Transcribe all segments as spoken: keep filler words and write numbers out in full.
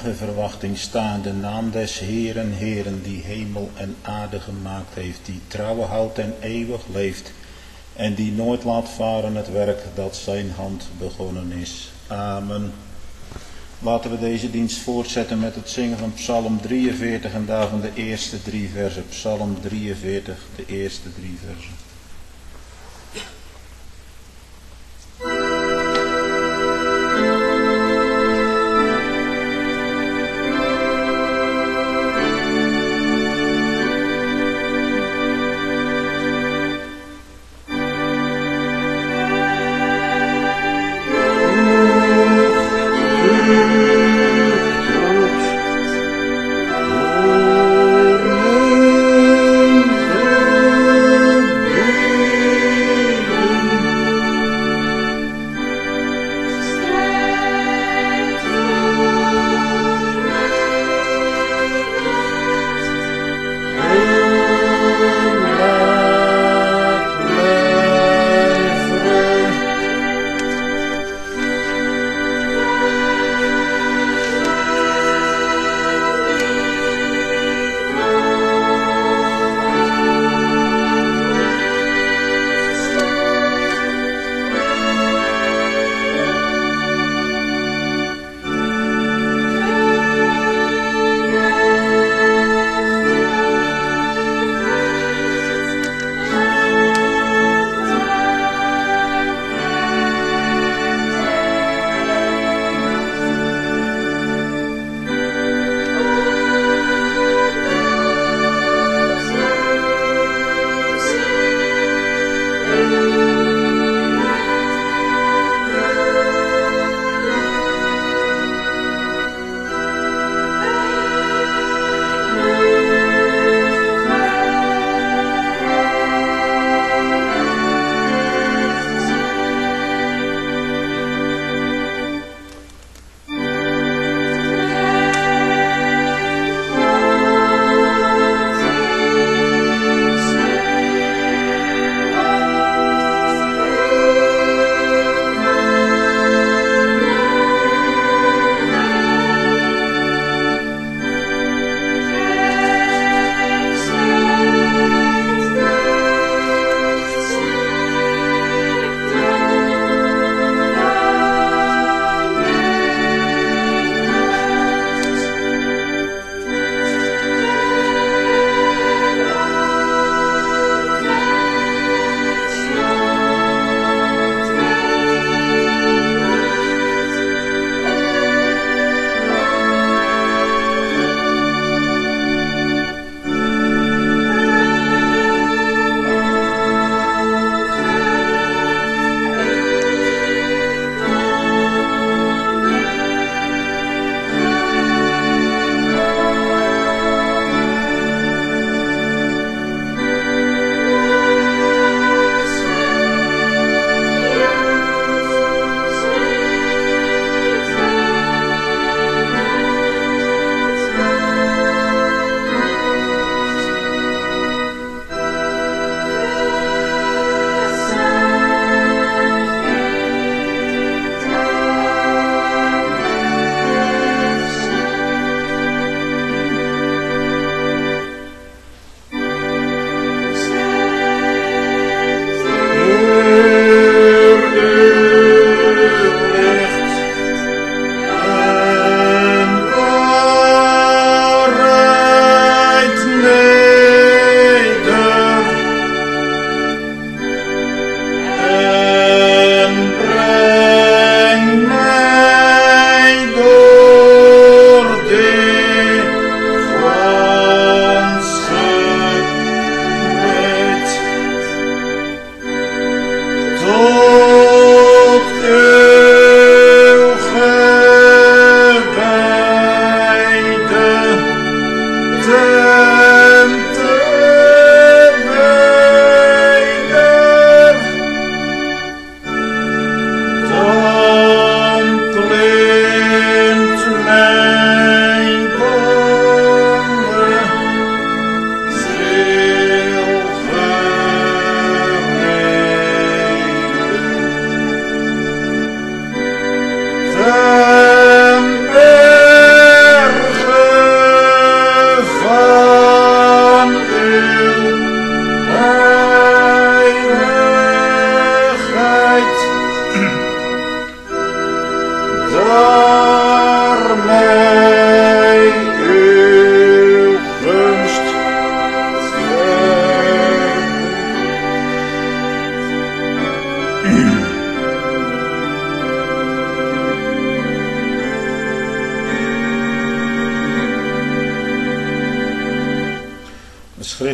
eeuwige verwachting staan de naam des Heeren, Heeren, die hemel en aarde gemaakt heeft, die trouw houdt en eeuwig leeft, en die nooit laat varen het werk dat zijn hand begonnen is. Amen. Laten we deze dienst voortzetten met het zingen van Psalm drieënveertig en daarvan de eerste drie versen. Psalm drieënveertig, de eerste drie versen. Oh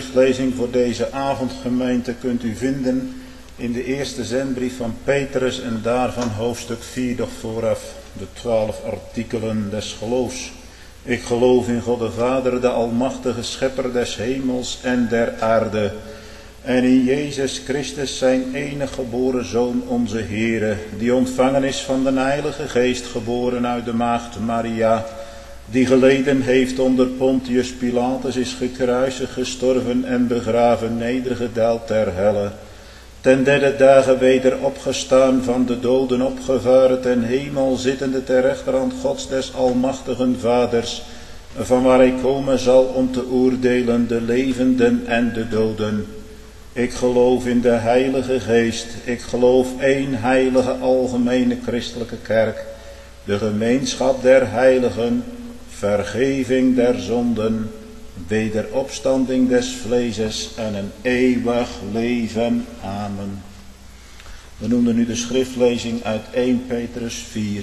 schriftlezing voor deze avondgemeente kunt u vinden in de eerste zendbrief van Petrus en daarvan hoofdstuk vier, doch vooraf de twaalf artikelen des geloofs. Ik geloof in God de Vader, de almachtige schepper des hemels en der aarde, en in Jezus Christus zijn enige geboren Zoon, onze Heere, die ontvangen is van de Heilige Geest, geboren uit de maagd Maria, die geleden heeft onder Pontius Pilatus, is gekruisigd, gestorven en begraven, nedergedaald ter helle. Ten derde dagen weder opgestaan, van de doden opgevaren, ten hemel zittende ter rechterhand Gods des almachtigen Vaders, van waar hij komen zal om te oordelen de levenden en de doden. Ik geloof in de Heilige Geest, ik geloof één heilige algemene christelijke kerk, de gemeenschap der heiligen, vergeving der zonden, wederopstanding des vleeses en een eeuwig leven. Amen. We noemden nu de schriftlezing uit eerste Petrus vier.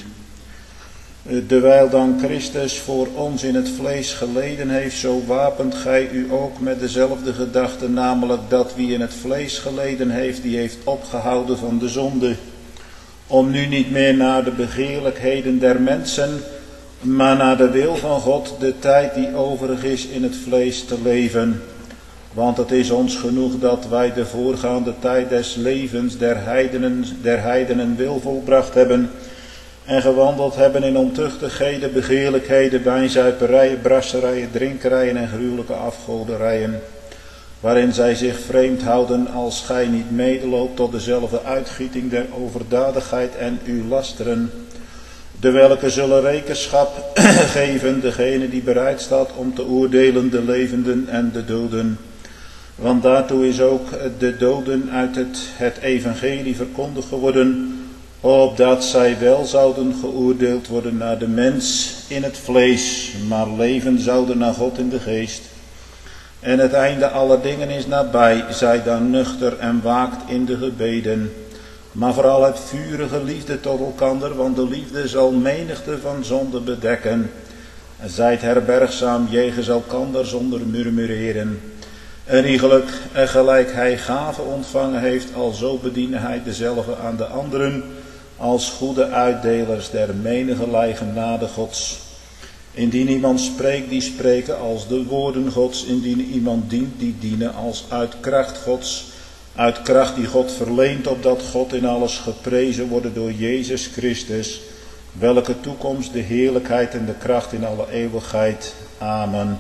Dewijl dan Christus voor ons in het vlees geleden heeft, zo wapent gij u ook met dezelfde gedachte, namelijk dat wie in het vlees geleden heeft, die heeft opgehouden van de zonde, om nu niet meer naar de begeerlijkheden der mensen, maar naar de wil van God de tijd die overig is in het vlees te leven. Want het is ons genoeg dat wij de voorgaande tijd des levens der heidenen, der heidenen wil volbracht hebben, en gewandeld hebben in ontuchtigheden, begeerlijkheden, wijnzuiperijen, brasserijen, drinkerijen en gruwelijke afgoderijen, waarin zij zich vreemd houden, als gij niet medeloopt tot dezelfde uitgieting der overdadigheid en uw lasteren, de welke zullen rekenschap geven, degene die bereid staat om te oordelen de levenden en de doden. Want daartoe is ook de doden uit het, het evangelie verkondigd geworden, opdat zij wel zouden geoordeeld worden naar de mens in het vlees, maar leven zouden naar God in de geest. En het einde aller dingen is nabij, zij dan nuchter en waakt in de gebeden. Maar vooral het vurige liefde tot elkander, want de liefde zal menigte van zonde bedekken. Zijt herbergzaam jegens elkander zonder murmureren. En iegelijk, gelijk hij gave ontvangen heeft, alzo bediene hij dezelfde aan de anderen, als goede uitdelers der menigerlei genade Gods. Indien iemand spreekt, die spreken als de woorden Gods. Indien iemand dient, die dienen als uit kracht Gods. Uit kracht die God verleent, opdat God in alles geprezen wordt door Jezus Christus, welke toekomst, de heerlijkheid en de kracht in alle eeuwigheid. Amen.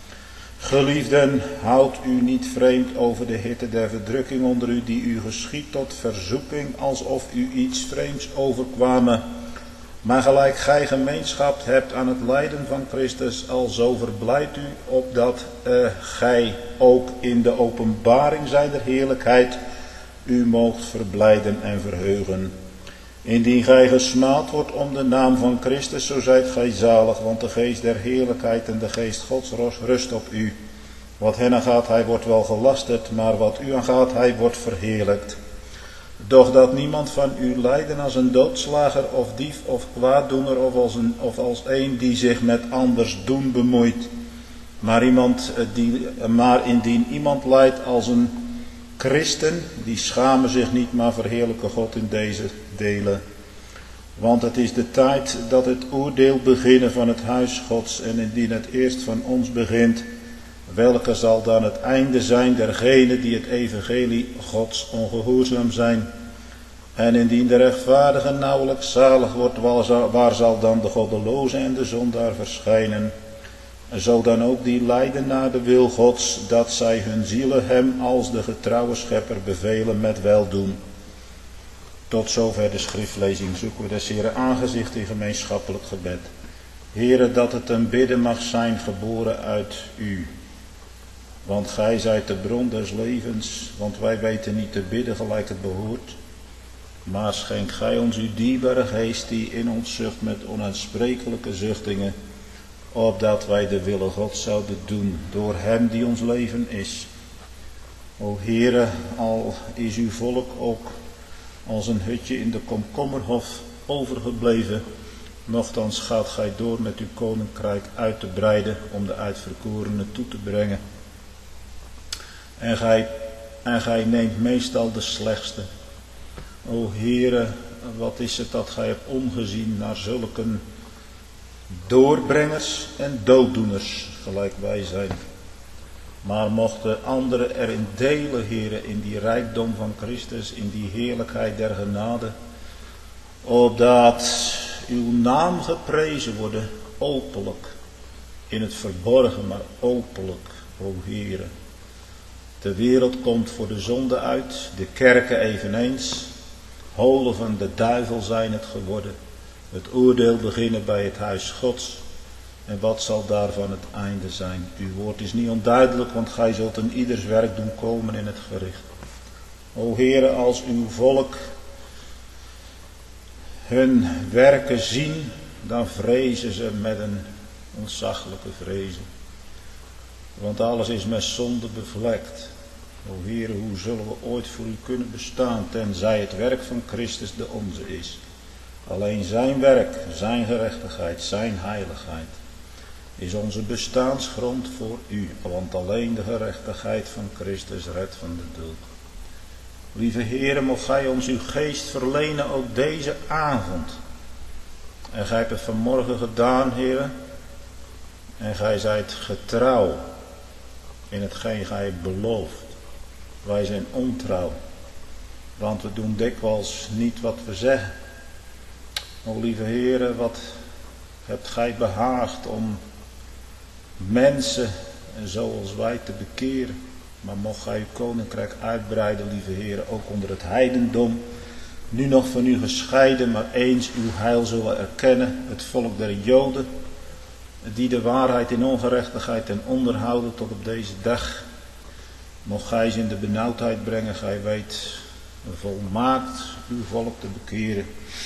Geliefden, houd u niet vreemd over de hitte der verdrukking onder u, die u geschiet tot verzoeking, alsof u iets vreemds overkwam. Maar gelijk gij gemeenschap hebt aan het lijden van Christus, alzo verblijdt u, opdat uh, gij ook in de openbaring zijner heerlijkheid u moogt verblijden en verheugen. Indien gij gesmaad wordt om de naam van Christus, zo zijt gij zalig, want de geest der heerlijkheid en de geest Gods rust op u. Wat hen aangaat, hij wordt wel gelasterd, maar wat u aangaat, hij wordt verheerlijkt. Doch dat niemand van u lijden als een doodslager of dief of kwaaddoener of als een, of als een die zich met anders doen bemoeit. Maar, iemand die, maar indien iemand lijdt als een christen, die schamen zich niet, maar verheerlijken God in deze delen. Want het is de tijd dat het oordeel beginnen van het huis Gods, en indien het eerst van ons begint, welke zal dan het einde zijn dergenen die het evangelie Gods ongehoorzaam zijn? En indien de rechtvaardige nauwelijks zalig wordt, waar zal dan de goddeloze en de zondaar verschijnen? Zo dan ook die lijden naar de wil Gods, dat zij hun zielen hem als de getrouwe schepper bevelen met weldoen. Tot zover de schriftlezing. Zoeken we des Heeren aangezicht in gemeenschappelijk gebed. Heere, dat het een bidden mag zijn geboren uit u. Want gij zijt de bron des levens, want wij weten niet te bidden gelijk het behoort. Maar schenk gij ons uw dierbare geest die in ons zucht met onuitsprekelijke zuchtingen, opdat wij de wille God zouden doen door hem die ons leven is. O Heere, al is uw volk ook als een hutje in de komkommerhof overgebleven, nochtans gaat gij door met uw koninkrijk uit te breiden om de uitverkorenen toe te brengen. En gij, en gij neemt meestal de slechtste. O Heere, wat is het dat gij hebt omgezien naar zulke doorbrengers en dooddoeners, gelijk wij zijn. Maar mochten anderen erin delen, Heere, in die rijkdom van Christus, in die heerlijkheid der genade, opdat uw naam geprezen worden, openlijk, in het verborgen, maar openlijk, o Heere. De wereld komt voor de zonde uit, de kerken eveneens, holen van de duivel zijn het geworden. Het oordeel beginnen bij het huis Gods. En wat zal daarvan het einde zijn? Uw woord is niet onduidelijk, want gij zult in ieders werk doen komen in het gericht. O Heere, als uw volk hun werken zien, dan vrezen ze met een ontzaglijke vrezen. Want alles is met zonde bevlekt. O Heere, hoe zullen we ooit voor u kunnen bestaan, tenzij het werk van Christus de onze is. Alleen zijn werk, zijn gerechtigheid, zijn heiligheid is onze bestaansgrond voor u, want alleen de gerechtigheid van Christus redt van de dood. Lieve Heere, mocht gij ons uw geest verlenen ook deze avond. En gij hebt het vanmorgen gedaan, Heere, en gij zijt getrouw in hetgeen gij belooft. Wij zijn ontrouw, want we doen dikwijls niet wat we zeggen. O lieve Heere, wat hebt gij behaagd om mensen zoals wij te bekeren. Maar mocht gij uw koninkrijk uitbreiden, lieve Heere, ook onder het heidendom. Nu nog van u gescheiden, maar eens uw heil zullen erkennen, het volk der Joden, die de waarheid in ongerechtigheid ten onder houden tot op deze dag. Mocht gij ze in de benauwdheid brengen, gij weet volmaakt uw volk te bekeren.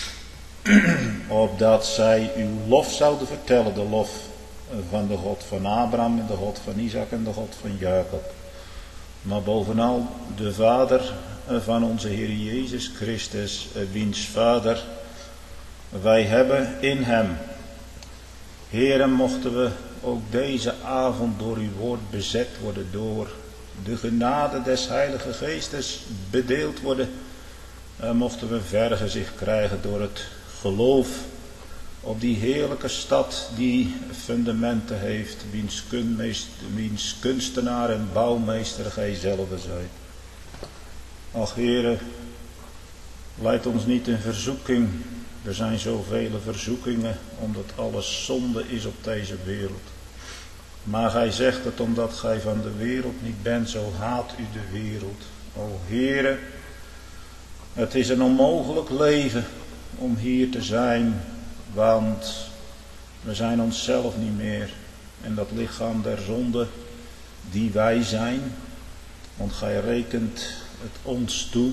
Opdat zij uw lof zouden vertellen, de lof van de God van Abraham en de God van Isaac en de God van Jacob. Maar bovenal de Vader van onze Heer Jezus Christus, wiens Vader wij hebben in hem. Heere, mochten we ook deze avond door uw woord bezet worden, door de genade des Heilige Geestes bedeeld worden. En mochten we vergezicht krijgen door het geloof op die heerlijke stad die fundamenten heeft, wiens, wiens kunstenaar en bouwmeester gij zelf zijt. Ach Heere, leid ons niet in verzoeking. Er zijn zoveel verzoekingen, omdat alles zonde is op deze wereld. Maar gij zegt het omdat gij van de wereld niet bent, zo haat u de wereld. O Heere, het is een onmogelijk leven om hier te zijn, want we zijn onszelf niet meer. En dat lichaam der zonde die wij zijn, want gij rekent het ons toe.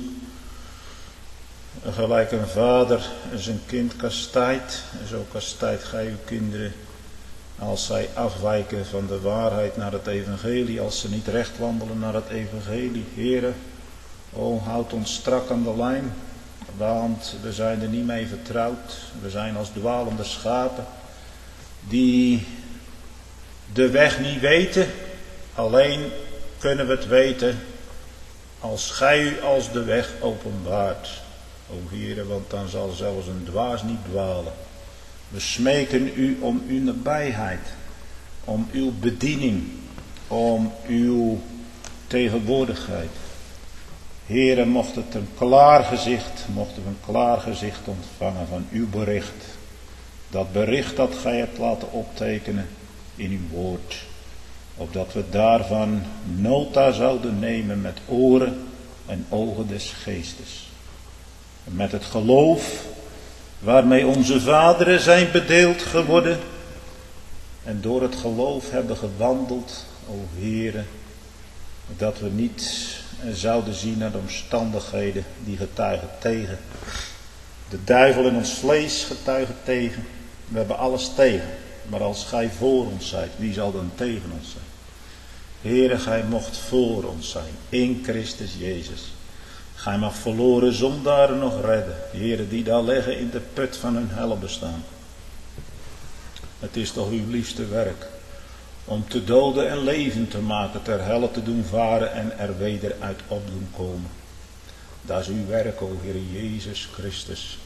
Gelijk een vader zijn kind kastijdt, zo kastijdt gij uw kinderen als zij afwijken van de waarheid naar het evangelie, als ze niet recht wandelen naar het evangelie. Heere, o houd ons strak aan de lijn, want we zijn er niet mee vertrouwd. We zijn als dwalende schapen die de weg niet weten. Alleen kunnen we het weten als gij u als de weg openbaart. O Heere, want dan zal zelfs een dwaas niet dwalen. We smeken u om uw nabijheid, om uw bediening, om uw tegenwoordigheid. Heere, mocht het een klaar gezicht, mochten we een klaar gezicht ontvangen van uw bericht. Dat bericht dat gij hebt laten optekenen in uw woord. Opdat we daarvan nota zouden nemen met oren en ogen des geestes. Met het geloof waarmee onze vaderen zijn bedeeld geworden. En door het geloof hebben gewandeld, o Heere, dat we niet zouden zien naar de omstandigheden die getuigen tegen. De duivel in ons vlees getuigen tegen. We hebben alles tegen. Maar als gij voor ons zijt, wie zal dan tegen ons zijn? Heere, gij mocht voor ons zijn, in Christus Jezus. Gij mag verloren zondaren nog redden. Heere, die daar liggen in de put van hun hel bestaan. Het is toch uw liefste werk om te doden en levend te maken, ter helle te doen varen en er weder uit op doen komen. Dat is uw werk, o Heer Jezus Christus.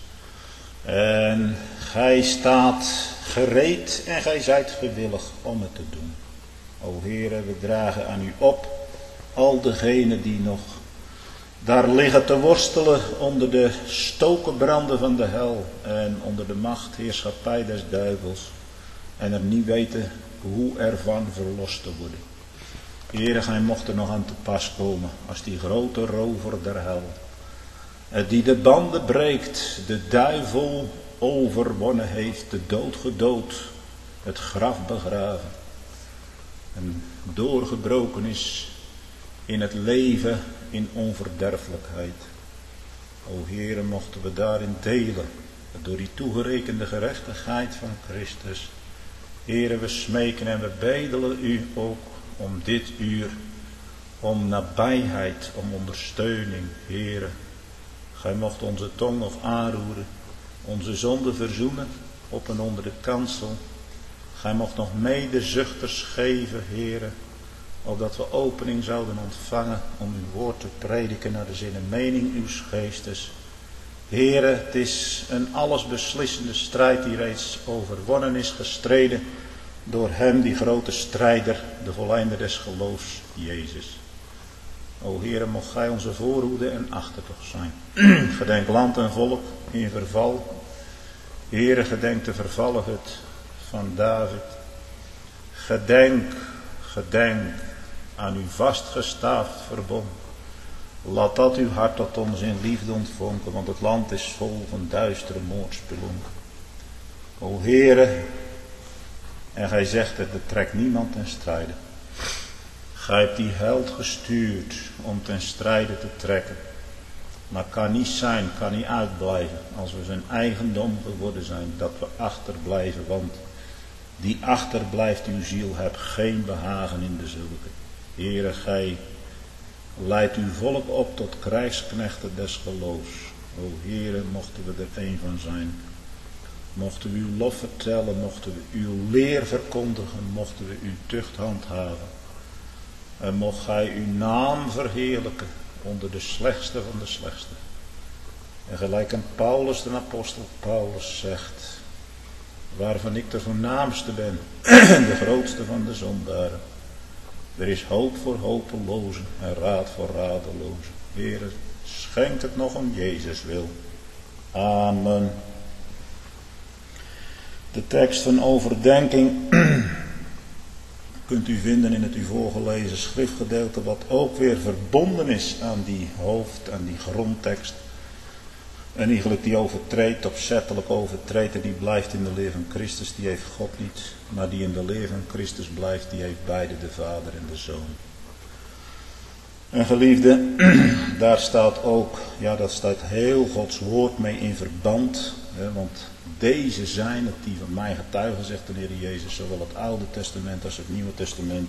En gij staat gereed en gij zijt gewillig om het te doen. O Heer, we dragen aan u op al degenen die nog daar liggen te worstelen onder de stokenbranden van de hel en onder de macht, heerschappij des duivels en er niet weten hoe ervan verlost te worden. Heere, gij mocht er nog aan te pas komen als die grote rover der hel, die de banden breekt, de duivel overwonnen heeft, de dood gedood, het graf begraven en doorgebroken is in het leven in onverderfelijkheid. O Heere, mochten we daarin delen, door die toegerekende gerechtigheid van Christus. Heere, we smeken en we bedelen u ook om dit uur, om nabijheid, om ondersteuning. Heere, gij mocht onze tong nog aanroeren, onze zonde verzoenen op en onder de kansel. Gij mocht nog medezuchters geven, Heere, opdat we opening zouden ontvangen om uw woord te prediken naar de zin en mening uws geestes. Heere, het is een allesbeslissende strijd die reeds overwonnen is, gestreden door hem, die grote strijder, de volleinder des geloofs, Jezus. O Heere, mocht gij onze voorhoede en achtertocht zijn. Gedenk land en volk in verval. Heere, gedenk de vervallen hut van David. Gedenk, gedenk aan uw vastgestaafd verbond. Laat dat uw hart tot ons in liefde ontvonken, want het land is vol van duistere moordspelonken. O Heere, en gij zegt het, er trekt niemand ten strijde. Gij hebt die held gestuurd om ten strijde te trekken. Maar kan niet zijn, kan niet uitblijven als we zijn eigendom geworden zijn, dat we achterblijven, want die achterblijft uw ziel, hebt geen behagen in de zulke. Heere, gij leidt uw volk op tot krijgsknechten des geloofs. O Heere, mochten we er een van zijn. Mochten we uw lof vertellen, mochten we uw leer verkondigen, mochten we uw tucht handhaven. En mocht gij uw naam verheerlijken onder de slechtste van de slechtste. En gelijk aan Paulus, de apostel Paulus, zegt, waarvan ik de voornaamste ben, de grootste van de zondaren. Er is hoop voor hopelozen en raad voor radelozen. Heere, schenk het nog om Jezus wil. Amen. De tekst van overdenking kunt u vinden in het u voorgelezen schriftgedeelte, wat ook weer verbonden is aan die hoofd, aan die grondtekst. En eigenlijk die overtreedt, opzettelijk overtreedt en die blijft in de leer van Christus, die heeft God niet. Maar die in de leer van Christus blijft, die heeft beide de Vader en de Zoon. En geliefde, daar staat ook, ja dat staat heel Gods woord mee in verband. Hè, want deze zijn het die van mij getuigen, zegt de Heer Jezus, zowel het Oude Testament als het Nieuwe Testament.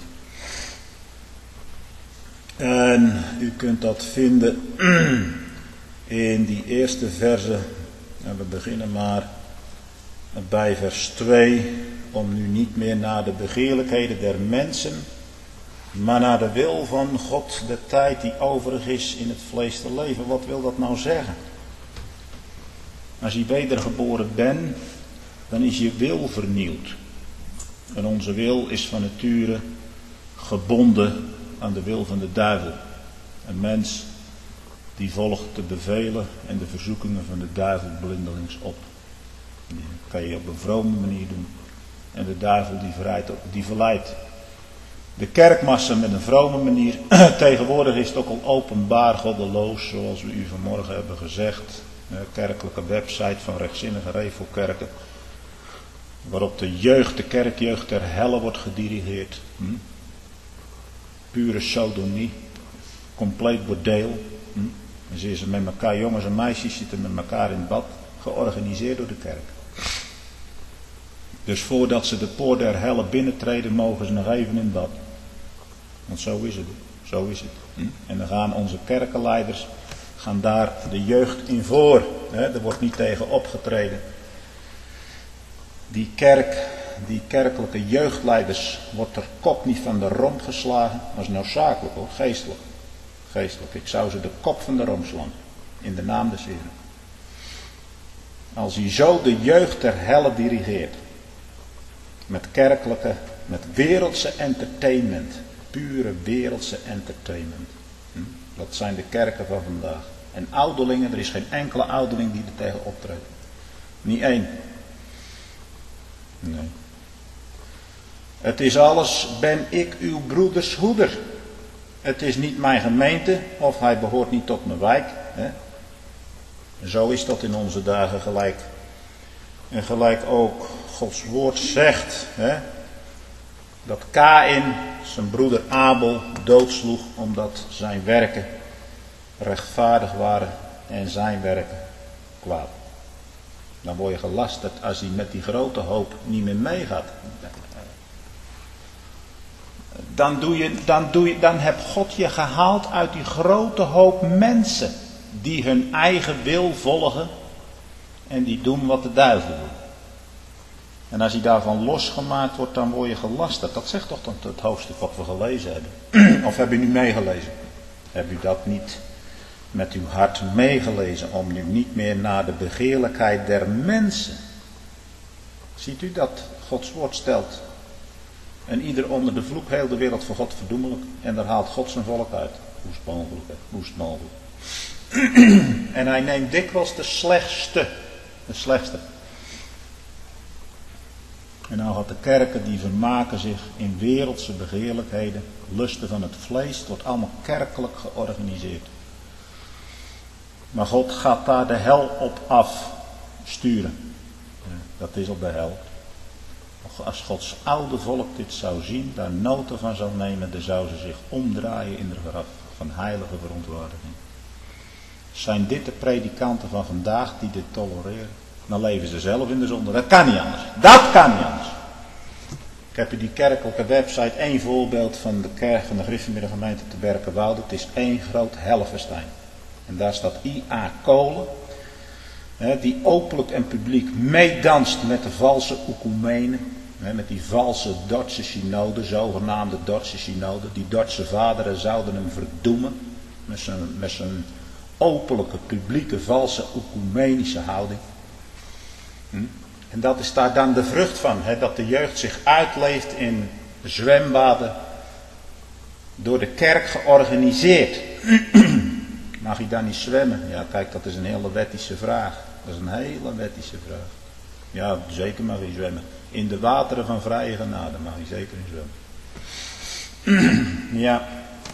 En u kunt dat vinden in die eerste verse, en we beginnen maar bij vers twee, om nu niet meer naar de begeerlijkheden der mensen, maar naar de wil van God, de tijd die overig is in het vlees te leven. Wat wil dat nou zeggen? Als je wedergeboren bent, dan is je wil vernieuwd. En onze wil is van nature gebonden aan de wil van de duivel. Een mens die volgt de bevelen en de verzoekingen van de duivel blindelings op. Die kan je op een vrome manier doen. En de duivel die, verleidt, die verleidt de kerkmassa met een vrome manier. Tegenwoordig is het ook al openbaar goddeloos, zoals we u vanmorgen hebben gezegd. Een kerkelijke website van rechtzinnige revelkerken, waarop de jeugd, de kerkjeugd ter helle wordt gedirigeerd. Hm? Pure sodomie, compleet bordeel. Hm? En ze is met elkaar, jongens en meisjes zitten met elkaar in bad, georganiseerd door de kerk. Dus voordat ze de poort der helle binnentreden, mogen ze nog even in bad. Want zo is het. Zo is het. Hm? En dan gaan onze kerkenleiders gaan daar de jeugd in voor. Hè? Er wordt niet tegen opgetreden. Die kerk die kerkelijke jeugdleiders wordt er kop niet van de romp geslagen. Dat is noodzakelijk hoor, geestelijk. Geestelijk. Ik zou ze de kop van de romp slaan. In de naam des Heren. Als hij zo de jeugd ter helle dirigeert. Met kerkelijke, met wereldse entertainment. Pure wereldse entertainment. Hm? Dat zijn de kerken van vandaag. En ouderlingen, er is geen enkele ouderling die er tegen optreedt. Niet één. Nee. Het is alles, ben ik uw broeders hoeder. Het is niet mijn gemeente, of hij behoort niet tot mijn wijk. Hè? Zo is dat in onze dagen gelijk. En gelijk ook Gods woord zegt, hè, dat Kaïn zijn broeder Abel doodsloeg omdat zijn werken rechtvaardig waren en zijn werken kwaad. Dan word je gelasterd als hij met die grote hoop niet meer meegaat. Dan, doe je, dan, doe je, dan heb God je gehaald uit die grote hoop mensen die hun eigen wil volgen en die doen wat de duivel doet. En als hij daarvan losgemaakt wordt, dan word je gelasterd. Dat zegt toch dan het hoofdstuk wat we gelezen hebben. Of heb u nu meegelezen? Heb u dat niet met uw hart meegelezen om nu niet meer naar de begeerlijkheid der mensen? Ziet u dat Gods woord stelt? En ieder onder de vloek, heel de wereld voor God verdoemelijk. En daar haalt God zijn volk uit. Hoe is het mogelijk? Hoe is het mogelijk? En hij neemt dikwijls de slechtste. De slechtste. En nou gaat de kerken die vermaken zich in wereldse begeerlijkheden, lusten van het vlees, het wordt allemaal kerkelijk georganiseerd. Maar God gaat daar de hel op afsturen. Dat is op de hel. Als Gods oude volk dit zou zien, daar noten van zou nemen, dan zou ze zich omdraaien in de graf van heilige verontwaardiging. Zijn dit de predikanten van vandaag die dit tolereren? Dan leven ze zelf in de zonde. Dat kan niet anders. Dat kan niet anders. Ik heb hier die kerkelijke website, één voorbeeld van de kerk van de Griffenmiddag gemeente te Berkenwoude. Het is één groot helfestijn. En daar staat I A Kolen, die openlijk en publiek meedanst met de valse oekumenen. Met die valse Dordtse synode, zogenaamde Dordtse synode. Die Dordtse vaderen zouden hem verdoemen. Met zijn, met zijn openlijke, publieke, valse oekumenische houding. Hm? En dat is daar dan de vrucht van. Hè? Dat de jeugd zich uitleeft in zwembaden. Door de kerk georganiseerd. Mag je daar niet zwemmen? Ja, kijk, dat is een hele wettische vraag. Dat is een hele wettische vraag. Ja, zeker mag je zwemmen. In de wateren van vrije genade mag je zeker niet zwemmen. Ja.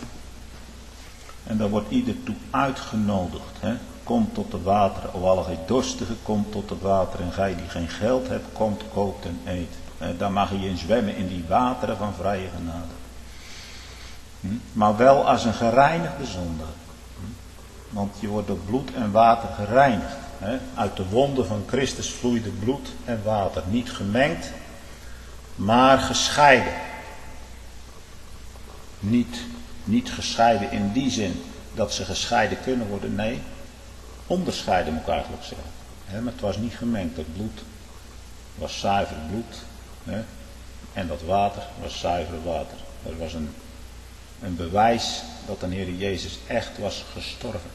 En daar wordt ieder toe uitgenodigd. Hè? Kom tot de wateren, o alle gij dorstigen, kom tot de wateren. En gij die geen geld hebt, komt, koopt en eet. En daar mag je in zwemmen, in die wateren van vrije genade. Hm? Maar wel als een gereinigde zondaar. Hm? Want je wordt door bloed en water gereinigd. Hè? Uit de wonden van Christus vloeide bloed en water. Niet gemengd, maar gescheiden. Niet, niet gescheiden in die zin dat ze gescheiden kunnen worden. Nee, onderscheiden moet ik eigenlijk zeggen. Hè? Maar het was niet gemengd. Het bloed was zuiver bloed. Hè? En dat water was zuiver water. Er was een, een bewijs dat de Heer Jezus echt was gestorven.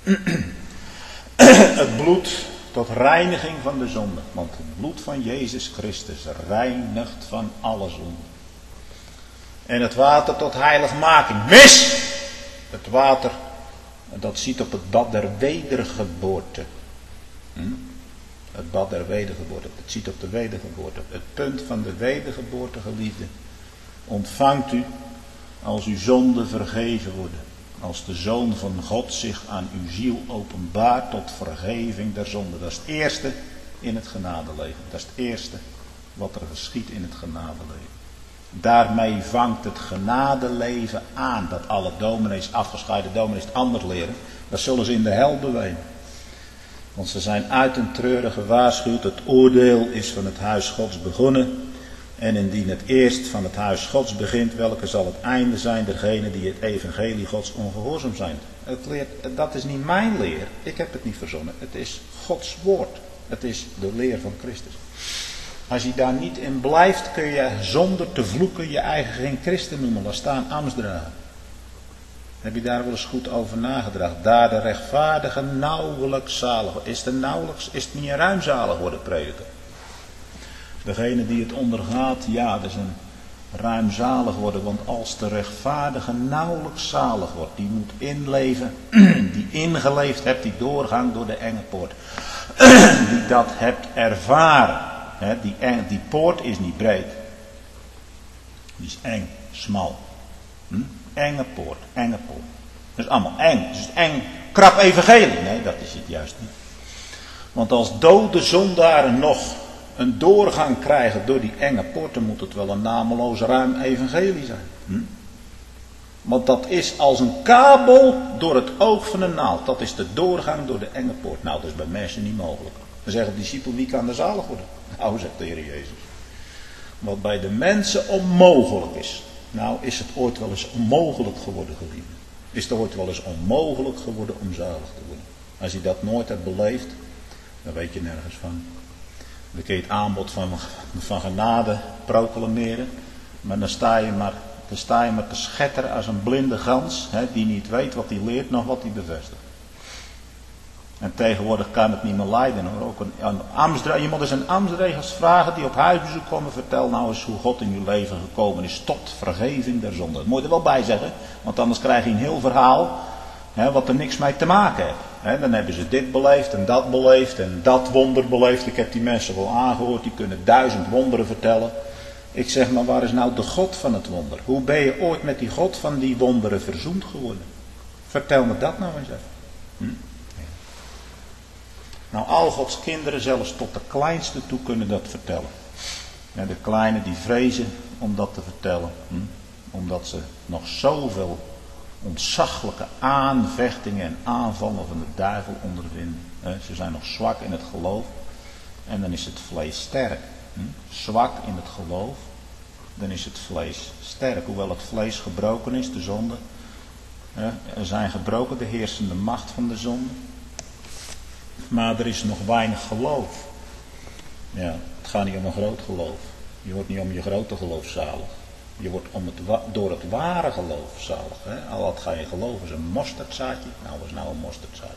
Het bloed tot reiniging van de zonde. Want het bloed van Jezus Christus reinigt van alle zonde. En het water tot heiligmaking. Mis! Het water, dat ziet op het bad der wedergeboorte. Hm? Het bad der wedergeboorte. Het ziet op de wedergeboorte. Het punt van de wedergeboorte, geliefde. Ontvangt u als uw zonden vergeven worden. Als de Zoon van God zich aan uw ziel openbaart tot vergeving der zonde. Dat is het eerste in het genadeleven. Dat is het eerste wat er geschiet in het genadeleven. Daarmee vangt het genadeleven aan. Dat alle dominees, afgescheiden dominees het anders leren. Dat zullen ze in de hel bewenen. Want ze zijn uit een treuren gewaarschuwd. Het oordeel is van het huis Gods begonnen. En indien het eerst van het huis Gods begint, welke zal het einde zijn dergenen die het evangelie Gods ongehoorzaam zijn. Het leert, dat is niet mijn leer. Ik heb het niet verzonnen. Het is Gods woord. Het is de leer van Christus. Als je daar niet in blijft, kun je zonder te vloeken je eigen geen christen noemen. Laat staan ambtsdrager. Heb je daar wel eens goed over nagedacht? Daar de rechtvaardige nauwelijks zalig wordt. Is het nauwelijks, is het niet een ruimzalig worden prediker? Degene die het ondergaat, ja, dat is een ruimzalig worden. Want als de rechtvaardige nauwelijks zalig wordt, die moet inleven, die ingeleefd hebt, die doorgang door de enge poort. Die dat hebt ervaren. He, die, eng, die poort is niet breed. Die is eng, smal. Hm? Enge poort, enge poort. Dat is allemaal eng. Het is eng, krap evangelie. Nee, dat is het juist niet. Want als dode zondaren nog een doorgang krijgen door die enge poort, dan moet het wel een nameloos ruim evangelie zijn. Hm? Want dat is als een kabel door het oog van een naald. Dat is de doorgang door de enge poort. Nou, dat is bij mensen niet mogelijk. Dan zeggen de discipelen, wie kan er zalig worden? Nou, zegt de Heer Jezus. Wat bij de mensen onmogelijk is. Nou, is het ooit wel eens onmogelijk geworden, geliefden? Is het ooit wel eens onmogelijk geworden om zalig te worden? Als je dat nooit hebt beleefd, dan weet je nergens van. Dan kun je het aanbod van, van genade proclameren. Maar dan sta je maar, dan sta je maar te schetteren als een blinde gans. Hè, die niet weet wat hij leert, nog wat hij bevestigt. En tegenwoordig kan het niet meer leiden hoor. Ook een, een ambtsdre- je moet eens een ambtsregels vragen die op huisbezoek komen. Vertel nou eens hoe God in uw leven gekomen is tot vergeving der zonde. Dat moet je er wel bij zeggen. Want anders krijg je een heel verhaal hè, wat er niks mee te maken heeft. Hè, dan hebben ze dit beleefd en dat beleefd en dat wonder beleefd. Ik heb die mensen wel aangehoord. Die kunnen duizend wonderen vertellen. Ik zeg maar, waar is nou de God van het wonder? Hoe ben je ooit met die God van die wonderen verzoend geworden? Vertel me dat nou eens even. Hm? Nou, al Gods kinderen, zelfs tot de kleinste toe, kunnen dat vertellen. Ja, de kleinen die vrezen om dat te vertellen. Hm? Omdat ze nog zoveel ontzaglijke aanvechtingen en aanvallen van de duivel ondervinden. Hè? Ze zijn nog zwak in het geloof. En dan is het vlees sterk. Hm? Zwak in het geloof. Dan is het vlees sterk. Hoewel het vlees gebroken is, de zonde. Hè? Er zijn gebroken de heersende macht van de zonde. Maar er is nog weinig geloof. Ja, het gaat niet om een groot geloof. Je wordt niet om je grote geloof zalig. Je wordt om het wa- door het ware geloof zalig. Hè? Al wat ga je geloven is een mosterdzaadje. Nou, wat is nou een mosterdzaadje?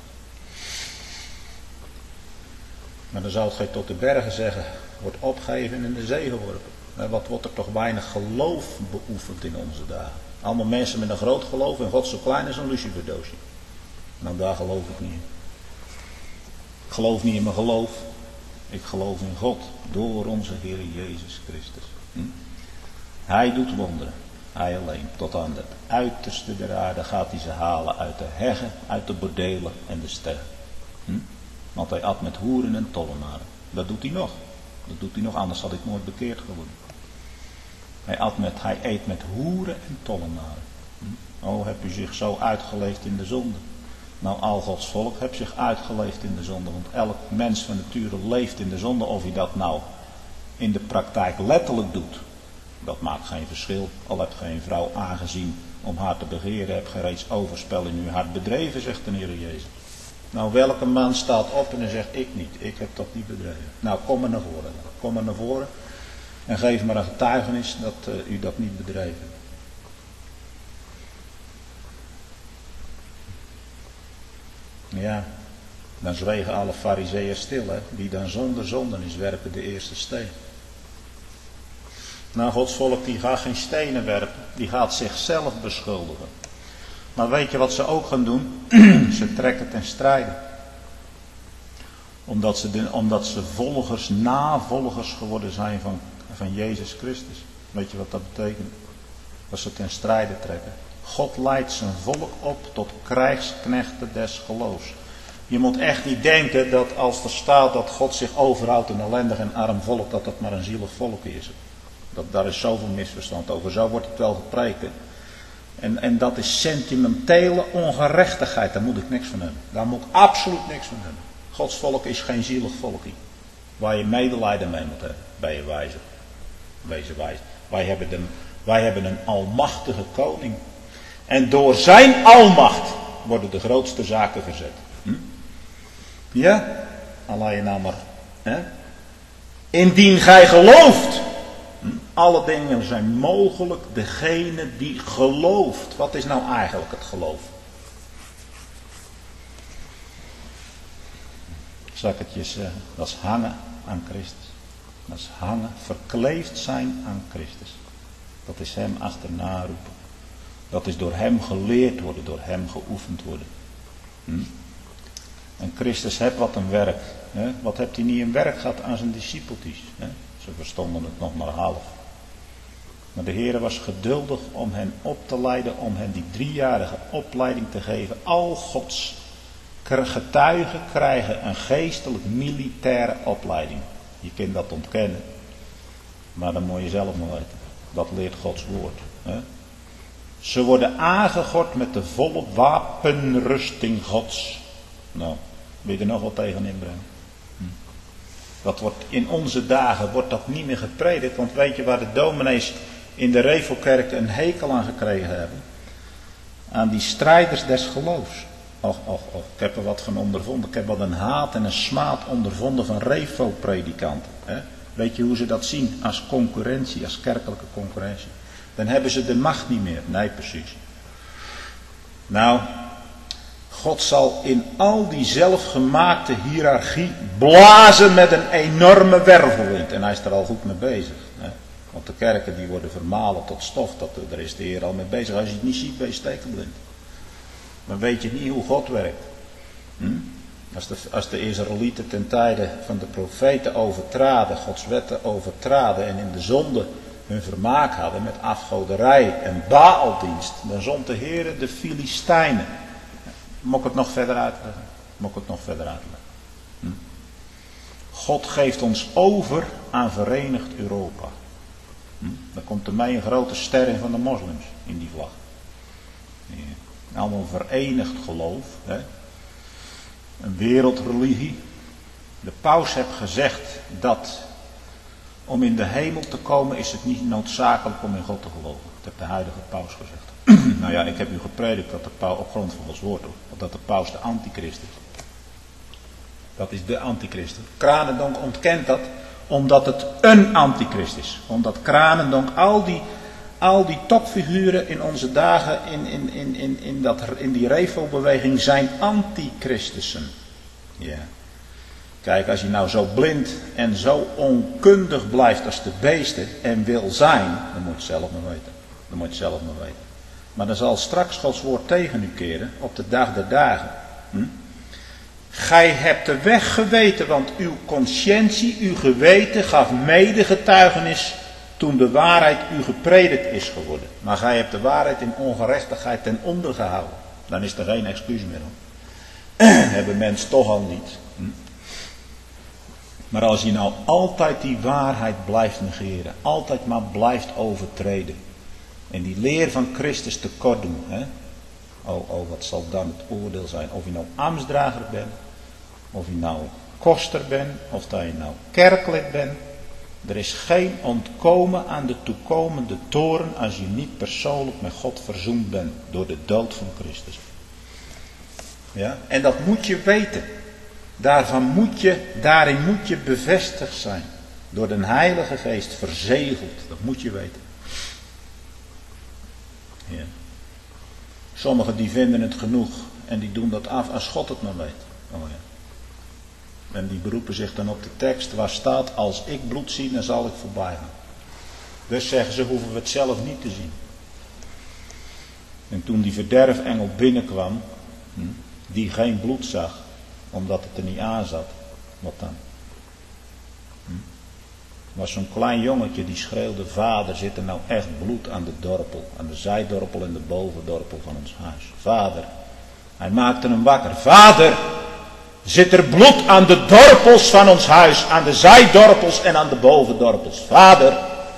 Maar dan zou het gij tot de bergen zeggen, wordt opgegeven en in de zee geworpen. Maar wat wordt er toch weinig geloof beoefend in onze dagen. Allemaal mensen met een groot geloof en God zo klein als een luciferdoosje. Nou, daar geloof ik niet in. Ik geloof niet in mijn geloof. Ik geloof in God. Door onze Heer Jezus Christus. Hm? Hij doet wonderen. Hij alleen. Tot aan het uiterste der aarde gaat hij ze halen. Uit de heggen, uit de bordelen en de sterren. Hm? Want hij at met hoeren en tollenaren. Dat doet hij nog. Dat doet hij nog. Anders had ik nooit bekeerd geworden. Hij, at met, hij eet met hoeren en tollenaren. Hm? Oh, heb u zich zo uitgeleefd in de zonde? Nou, al Gods volk heeft zich uitgeleefd in de zonde. Want elk mens van nature leeft in de zonde. Of hij dat nou in de praktijk letterlijk doet. Dat maakt geen verschil. Al hebt geen vrouw aangezien om haar te begeren. Heb je reeds overspel in uw hart bedreven, zegt de Heer Jezus. Nou, welke man staat op en dan zegt ik niet. Ik heb dat niet bedreven. Nou, kom maar naar voren. Kom maar naar voren. En geef maar een getuigenis dat uh, u dat niet bedreven hebt. Ja, dan zwegen alle farizeeën stil, hè. Wie dan zonder zonden is, werpen de eerste steen. Nou, Gods volk die gaat geen stenen werpen, die gaat zichzelf beschuldigen. Maar weet je wat ze ook gaan doen? Ze trekken ten strijde. Omdat ze, de, omdat ze volgers, navolgers geworden zijn van, van Jezus Christus. Weet je wat dat betekent? Dat ze ten strijde trekken. God leidt zijn volk op tot krijgsknechten des geloofs. Je moet echt niet denken dat als er staat dat God zich overhoudt een ellendig en arm volk, dat dat maar een zielig volk is. Dat, daar is zoveel misverstand over. Zo wordt het wel gepreekt. Hè? En, en dat is sentimentele ongerechtigheid. Daar moet ik niks van hebben. Daar moet ik absoluut niks van hebben. Gods volk is geen zielig volkje. Waar je medelijden mee moet hebben. Bij je wijze. Wezen wijs. Wij hebben, de, wij hebben een almachtige koning. En door zijn almacht worden de grootste zaken verzet. Hm? Ja? Alleen nou maar. Hè? Indien gij gelooft. Alle dingen zijn mogelijk degene die gelooft. Wat is nou eigenlijk het geloof? Zal ik het je zeggen? Dat is hangen aan Christus. Dat is hangen, verkleefd zijn aan Christus. Dat is hem achterna roepen. Dat is door hem geleerd worden, door hem geoefend worden. Hm? En Christus heeft wat een werk. Hè? Wat hebt hij niet in werk gehad aan zijn discipeltjes? Hè? Ze verstonden het nog maar half. Maar de Heer was geduldig om hen op te leiden, om hen die driejarige opleiding te geven. Al Gods getuigen krijgen een geestelijk militaire opleiding. Je kunt dat ontkennen. Maar dan moet je zelf maar weten. Dat leert Gods woord. Hè? Ze worden aangegord met de volle wapenrusting Gods. Nou, wil je er nog wat tegen inbrengen? Hm. Dat wordt, in onze dagen wordt dat niet meer gepredikt. Want weet je waar de dominees in de Revelkerk een hekel aan gekregen hebben? Aan die strijders des geloofs. Och, och, och, ik heb er wat van ondervonden. Ik heb wat een haat en een smaad ondervonden van Revo-predikanten. Hè? Weet je hoe ze dat zien? Als concurrentie, als kerkelijke concurrentie. Dan hebben ze de macht niet meer. Nee, precies. Nou, God zal in al die zelfgemaakte hiërarchie blazen met een enorme wervelwind. En hij is er al goed mee bezig. Hè? Want de kerken die worden vermalen tot stof. Dat, daar is de Heer al mee bezig. Als je het niet ziet, ben je stekenblind. Dan weet je niet hoe God werkt. Hm? Als, de, als de Israëlieten ten tijde van de profeten overtraden, Gods wetten overtraden en in de zonde hun vermaak hadden met afgoderij en Baaldienst, dan zond de Heer de Filistijnen. Moet ik het nog verder uitleggen? Moet ik het nog verder uitleggen? Hm? God geeft ons over aan Verenigd Europa. Hm? Dan komt er mij een grote ster in van de moslims in die vlag. Ja. Allemaal verenigd geloof. Hè? Een wereldreligie. De paus heeft gezegd dat om in de hemel te komen is het niet noodzakelijk om in God te geloven. Dat heeft de huidige paus gezegd. Nou ja, ik heb u gepredikt dat de paus, op grond van Gods woord, dat de paus de antichrist is. Dat is de antichrist. Kranendonk ontkent dat omdat het een antichrist is. Omdat Kranendonk al die, al die topfiguren in onze dagen in, in, in, in, in, dat, in die Revo-beweging zijn antichristussen. Ja. Kijk, als je nou zo blind en zo onkundig blijft als de beesten en wil zijn, dan moet je het zelf maar weten. Dan moet je het zelf maar weten. Maar dan zal straks Gods woord tegen u keren op de dag der dagen. Hm? Gij hebt de weg geweten, want uw conscientie, uw geweten gaf mede getuigenis toen de waarheid u gepredikt is geworden. Maar gij hebt de waarheid in ongerechtigheid ten onder gehouden. Dan is er geen excuus meer om. Hebben mensen toch al niet. Hm? Maar als je nou altijd die waarheid blijft negeren, altijd maar blijft overtreden, en die leer van Christus tekort doen, hè? Oh, oh, wat zal dan het oordeel zijn? Of je nou ambtsdrager bent, of je nou koster bent, of dat je nou kerklid bent. Er is geen ontkomen aan de toekomende toren als je niet persoonlijk met God verzoend bent door de dood van Christus. Ja? En dat moet je weten. Daarvan moet je, daarin moet je bevestigd zijn. Door de Heilige Geest verzegeld. Dat moet je weten. Ja. Sommigen die vinden het genoeg en die doen dat af als God het maar weet. Oh ja. En die beroepen zich dan op de tekst waar staat: als ik bloed zie, dan zal ik voorbij gaan. Dus zeggen ze, hoeven we het zelf niet te zien. En toen die verderfengel binnenkwam, die geen bloed zag, omdat het er niet aan zat, wat dan? Was zo'n klein jongetje die schreeuwde: vader, zit er nou echt bloed aan de dorpel, aan de zijdorpel en de bovendorpel van ons huis? Vader, hij maakte hem wakker. Vader, zit er bloed aan de dorpels van ons huis, aan de zijdorpels en aan de bovendorpels? Vader.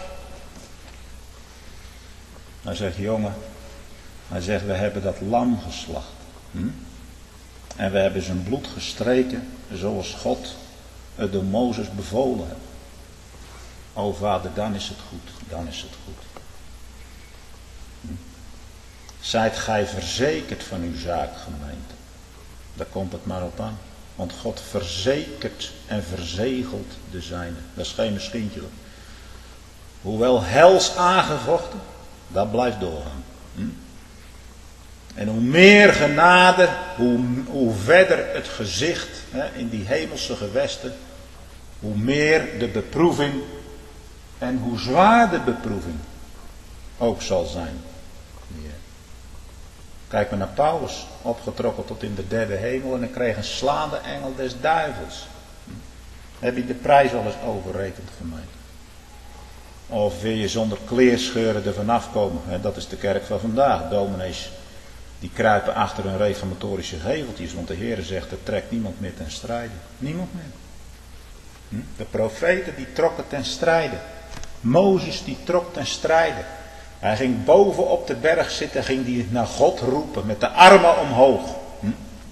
Hij zegt: jongen, hij zegt, we hebben dat lam geslacht. Hm? En we hebben zijn bloed gestreken zoals God het door Mozes bevolen heeft. O vader, dan is het goed, dan is het goed. Hm? Zijt gij verzekerd van uw zaak, gemeente? Daar komt het maar op aan. Want God verzekert en verzegelt de zijne. Dat is geen misschientje. Hoewel hels aangevochten, dat blijft doorgaan. Hm? En hoe meer genade, hoe, hoe verder het gezicht hè, in die hemelse gewesten, hoe meer de beproeving en hoe zwaar de beproeving ook zal zijn. Ja. Kijk maar naar Paulus, opgetrokken tot in de derde hemel en hij kreeg een slaande engel des duivels. Hm. Heb je de prijs al eens overrekend gemaakt? Of wil je zonder kleerscheuren er vanaf komen? Hè, dat is de kerk van vandaag. Dominees die kruipen achter hun reformatorische geveltjes, want de Heer zegt, er trekt niemand meer ten strijde. Niemand meer. Hm? De profeten die trokken ten strijde. Mozes die trok ten strijde. Hij ging boven op de berg zitten, ging die naar God roepen met de armen omhoog. Hm?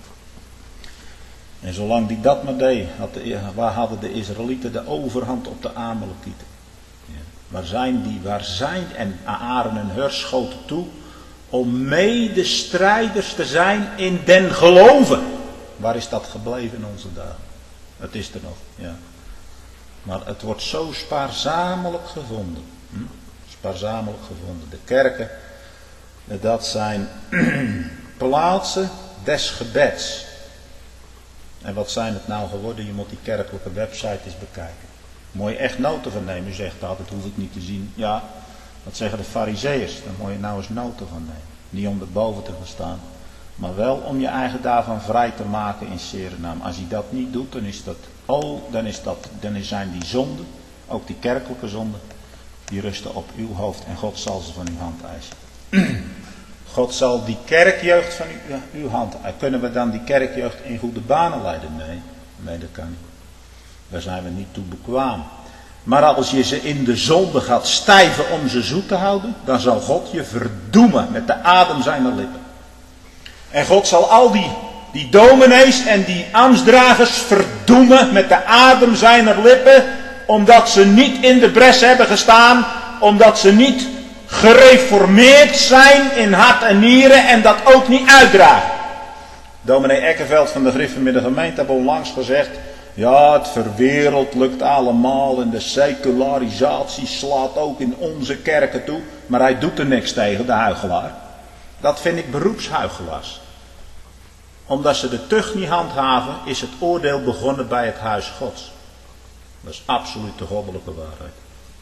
En zolang die dat maar deed, had de, waar hadden de Israëlieten de overhand op de Amalekieten? Ja. Waar zijn die? Waar zijn? En Aaron en Hur schoten toe om medestrijders te zijn in den geloven. Waar is dat gebleven in onze dagen? Het is er nog, ja. Maar het wordt zo spaarzamelijk gevonden. Hm? Spaarzamelijk gevonden. De kerken, dat zijn plaatsen des gebeds. En wat zijn het nou geworden? Je moet die kerkelijke website eens bekijken. Moet je echt noten van nemen. U zegt dat, dat hoef ik niet te zien. Ja, dat zeggen de farizeeërs. Daar moet je nou eens noten van nemen. Niet om erboven te gaan staan. Maar wel om je eigen daarvan vrij te maken in Suriname. Als je dat niet doet, dan is dat, oh, dan is dat, dan zijn die zonden, ook die kerkelijke zonden, die rusten op uw hoofd en God zal ze van uw hand eisen. God zal die kerkjeugd van uw, uw hand eisen. Kunnen we dan die kerkjeugd in goede banen leiden? Nee, nee dat kan niet. Daar zijn we niet toe bekwaam. Maar als je ze in de zonde gaat stijven om ze zoet te houden, dan zal God je verdoemen met de adem zijner lippen. En God zal al die, die dominees en die ambtsdragers verdoemen met de adem zijner lippen, omdat ze niet in de bres hebben gestaan, omdat ze niet gereformeerd zijn in hart en nieren en dat ook niet uitdragen. Dominee Ekkerveld van de Griffenmiddag gemeente heeft onlangs gezegd, ja, het verwereldlijkt allemaal en de secularisatie slaat ook in onze kerken toe, maar hij doet er niks tegen, de huichelaar. Dat vind ik beroepshuichelaars. Omdat ze de tucht niet handhaven, is het oordeel begonnen bij het huis Gods. Dat is absoluut de goddelijke waarheid.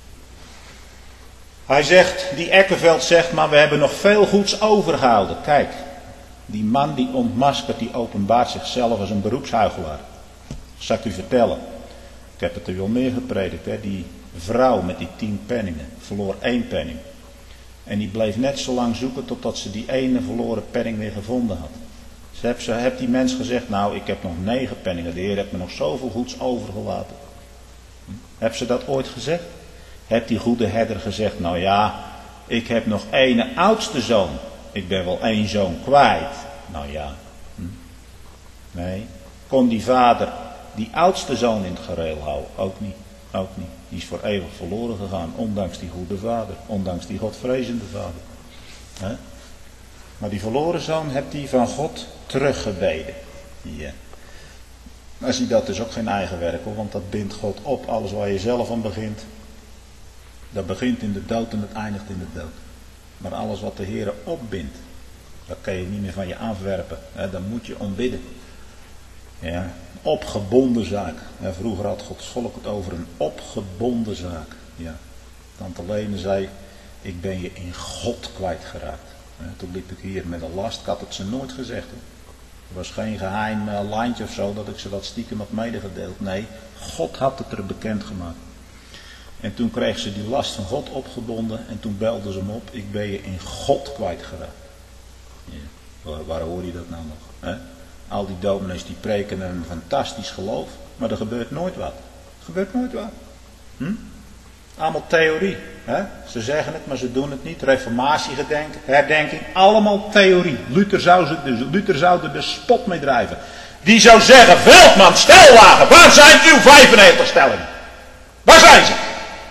Hij zegt, die Ekkerveld zegt, maar we hebben nog veel goeds overgehouden. Kijk, die man die ontmaskert, die openbaart zichzelf als een beroepshuichelaar. Dat zal ik u vertellen. Ik heb het er wel meer gepredikt. Hè? Die vrouw met die tien penningen verloor één penning. En die bleef net zo lang zoeken totdat ze die ene verloren penning weer gevonden had. Ze heeft, ze heeft die mens gezegd, nou ik heb nog negen penningen. De Heer heeft me nog zoveel goeds overgelaten. Hm? Heb ze dat ooit gezegd? Heeft die goede herder gezegd, nou ja, ik heb nog één oudste zoon. Ik ben wel één zoon kwijt. Nou ja. Hm? Nee. Kon die vader die oudste zoon in het gereel houden? Ook niet. Ook niet. Die is voor eeuwig verloren gegaan. Ondanks die goede vader. Ondanks die godvrezende vader. He? Maar die verloren zoon hebt hij van God teruggebeden. Ja. Maar zie, dat is ook geen eigen werk hoor. Want dat bindt God op. Alles waar je zelf aan begint. Dat begint in de dood en het eindigt in de dood. Maar alles wat de Heer opbindt. Dat kan je niet meer van je afwerpen. He? Dan moet je ombidden. Ja, opgebonden zaak. Ja, vroeger had Gods volk het over een opgebonden zaak. Ja. Tante Lene zei, ik ben je in God kwijtgeraakt. Ja, toen liep ik hier met een last, ik had het ze nooit gezegd. Hoor. Er was geen geheim uh, lijntje of zo dat ik ze dat stiekem had medegedeeld. Nee, God had het er bekend gemaakt. En toen kreeg ze die last van God opgebonden en toen belde ze hem op, ik ben je in God kwijtgeraakt. Ja. Waar, waar hoor je dat nou nog? Hè? Al die dominees die preken een fantastisch geloof, maar er gebeurt nooit wat. Er gebeurt nooit wat. Hm? Allemaal theorie. Hè? Ze zeggen het, maar ze doen het niet. Reformatiegedenk, herdenking, allemaal theorie. Luther zou, ze, dus, Luther zou er de spot mee drijven. Die zou zeggen, Veldman, Stellwagen, waar zijn uw vijfennegentig stellingen? Waar zijn ze?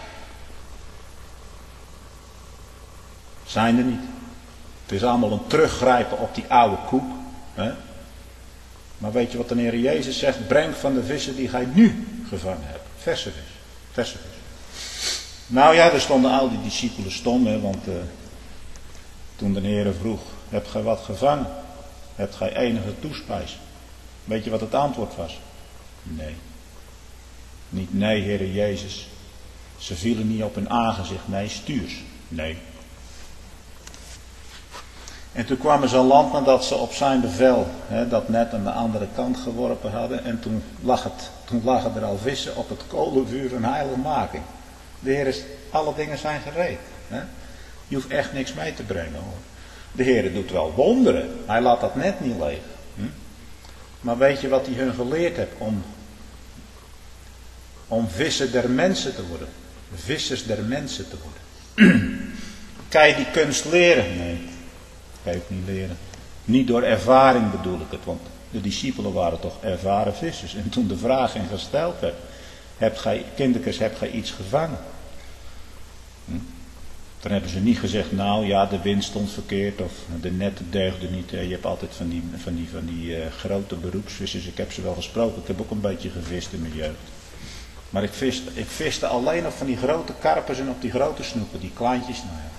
Zijn er niet. Het is allemaal een teruggrijpen op die oude koek. Hè? Maar weet je wat de Heer Jezus zegt? Breng van de vissen die gij nu gevangen hebt. Verse vis. Verse vis. Nou ja, er stonden al die discipelen stom, hè, want uh, toen de Heer vroeg, hebt gij wat gevangen? Hebt gij enige toespijs? Weet je wat het antwoord was? Nee. Niet nee, Heere Jezus. Ze vielen niet op hun aangezicht. Nee, stuurs. Nee. En toen kwamen ze aan land nadat ze op zijn bevel hè, dat net aan de andere kant geworpen hadden. En toen, lag het, toen lagen er al vissen op het kolenvuur van heiligmaking. De Heer is, alle dingen zijn gereed. Hè? Je hoeft echt niks mee te brengen hoor. De Heer doet wel wonderen. Hij laat dat net niet leeg. Hm? Maar weet je wat hij hun geleerd heeft? Om, om vissen der mensen te worden. Vissers der mensen te worden. Kan je die kunst leren? Nee. Kan je ook niet leren. Niet door ervaring bedoel ik het. Want de discipelen waren toch ervaren vissers. En toen de vraag in gesteld werd. Hebt gij, kindertjes, hebt gij iets gevangen? Hm? Dan hebben ze niet gezegd, nou ja, de wind stond verkeerd of de netten deugden niet. Je hebt altijd van die, van die, van die uh, grote beroepsvissers. Ik heb ze wel gesproken. Ik heb ook een beetje gevist in mijn jeugd. Maar ik viste, ik viste alleen op van die grote karpers en op die grote snoepen. Die kleintjes, nou ja.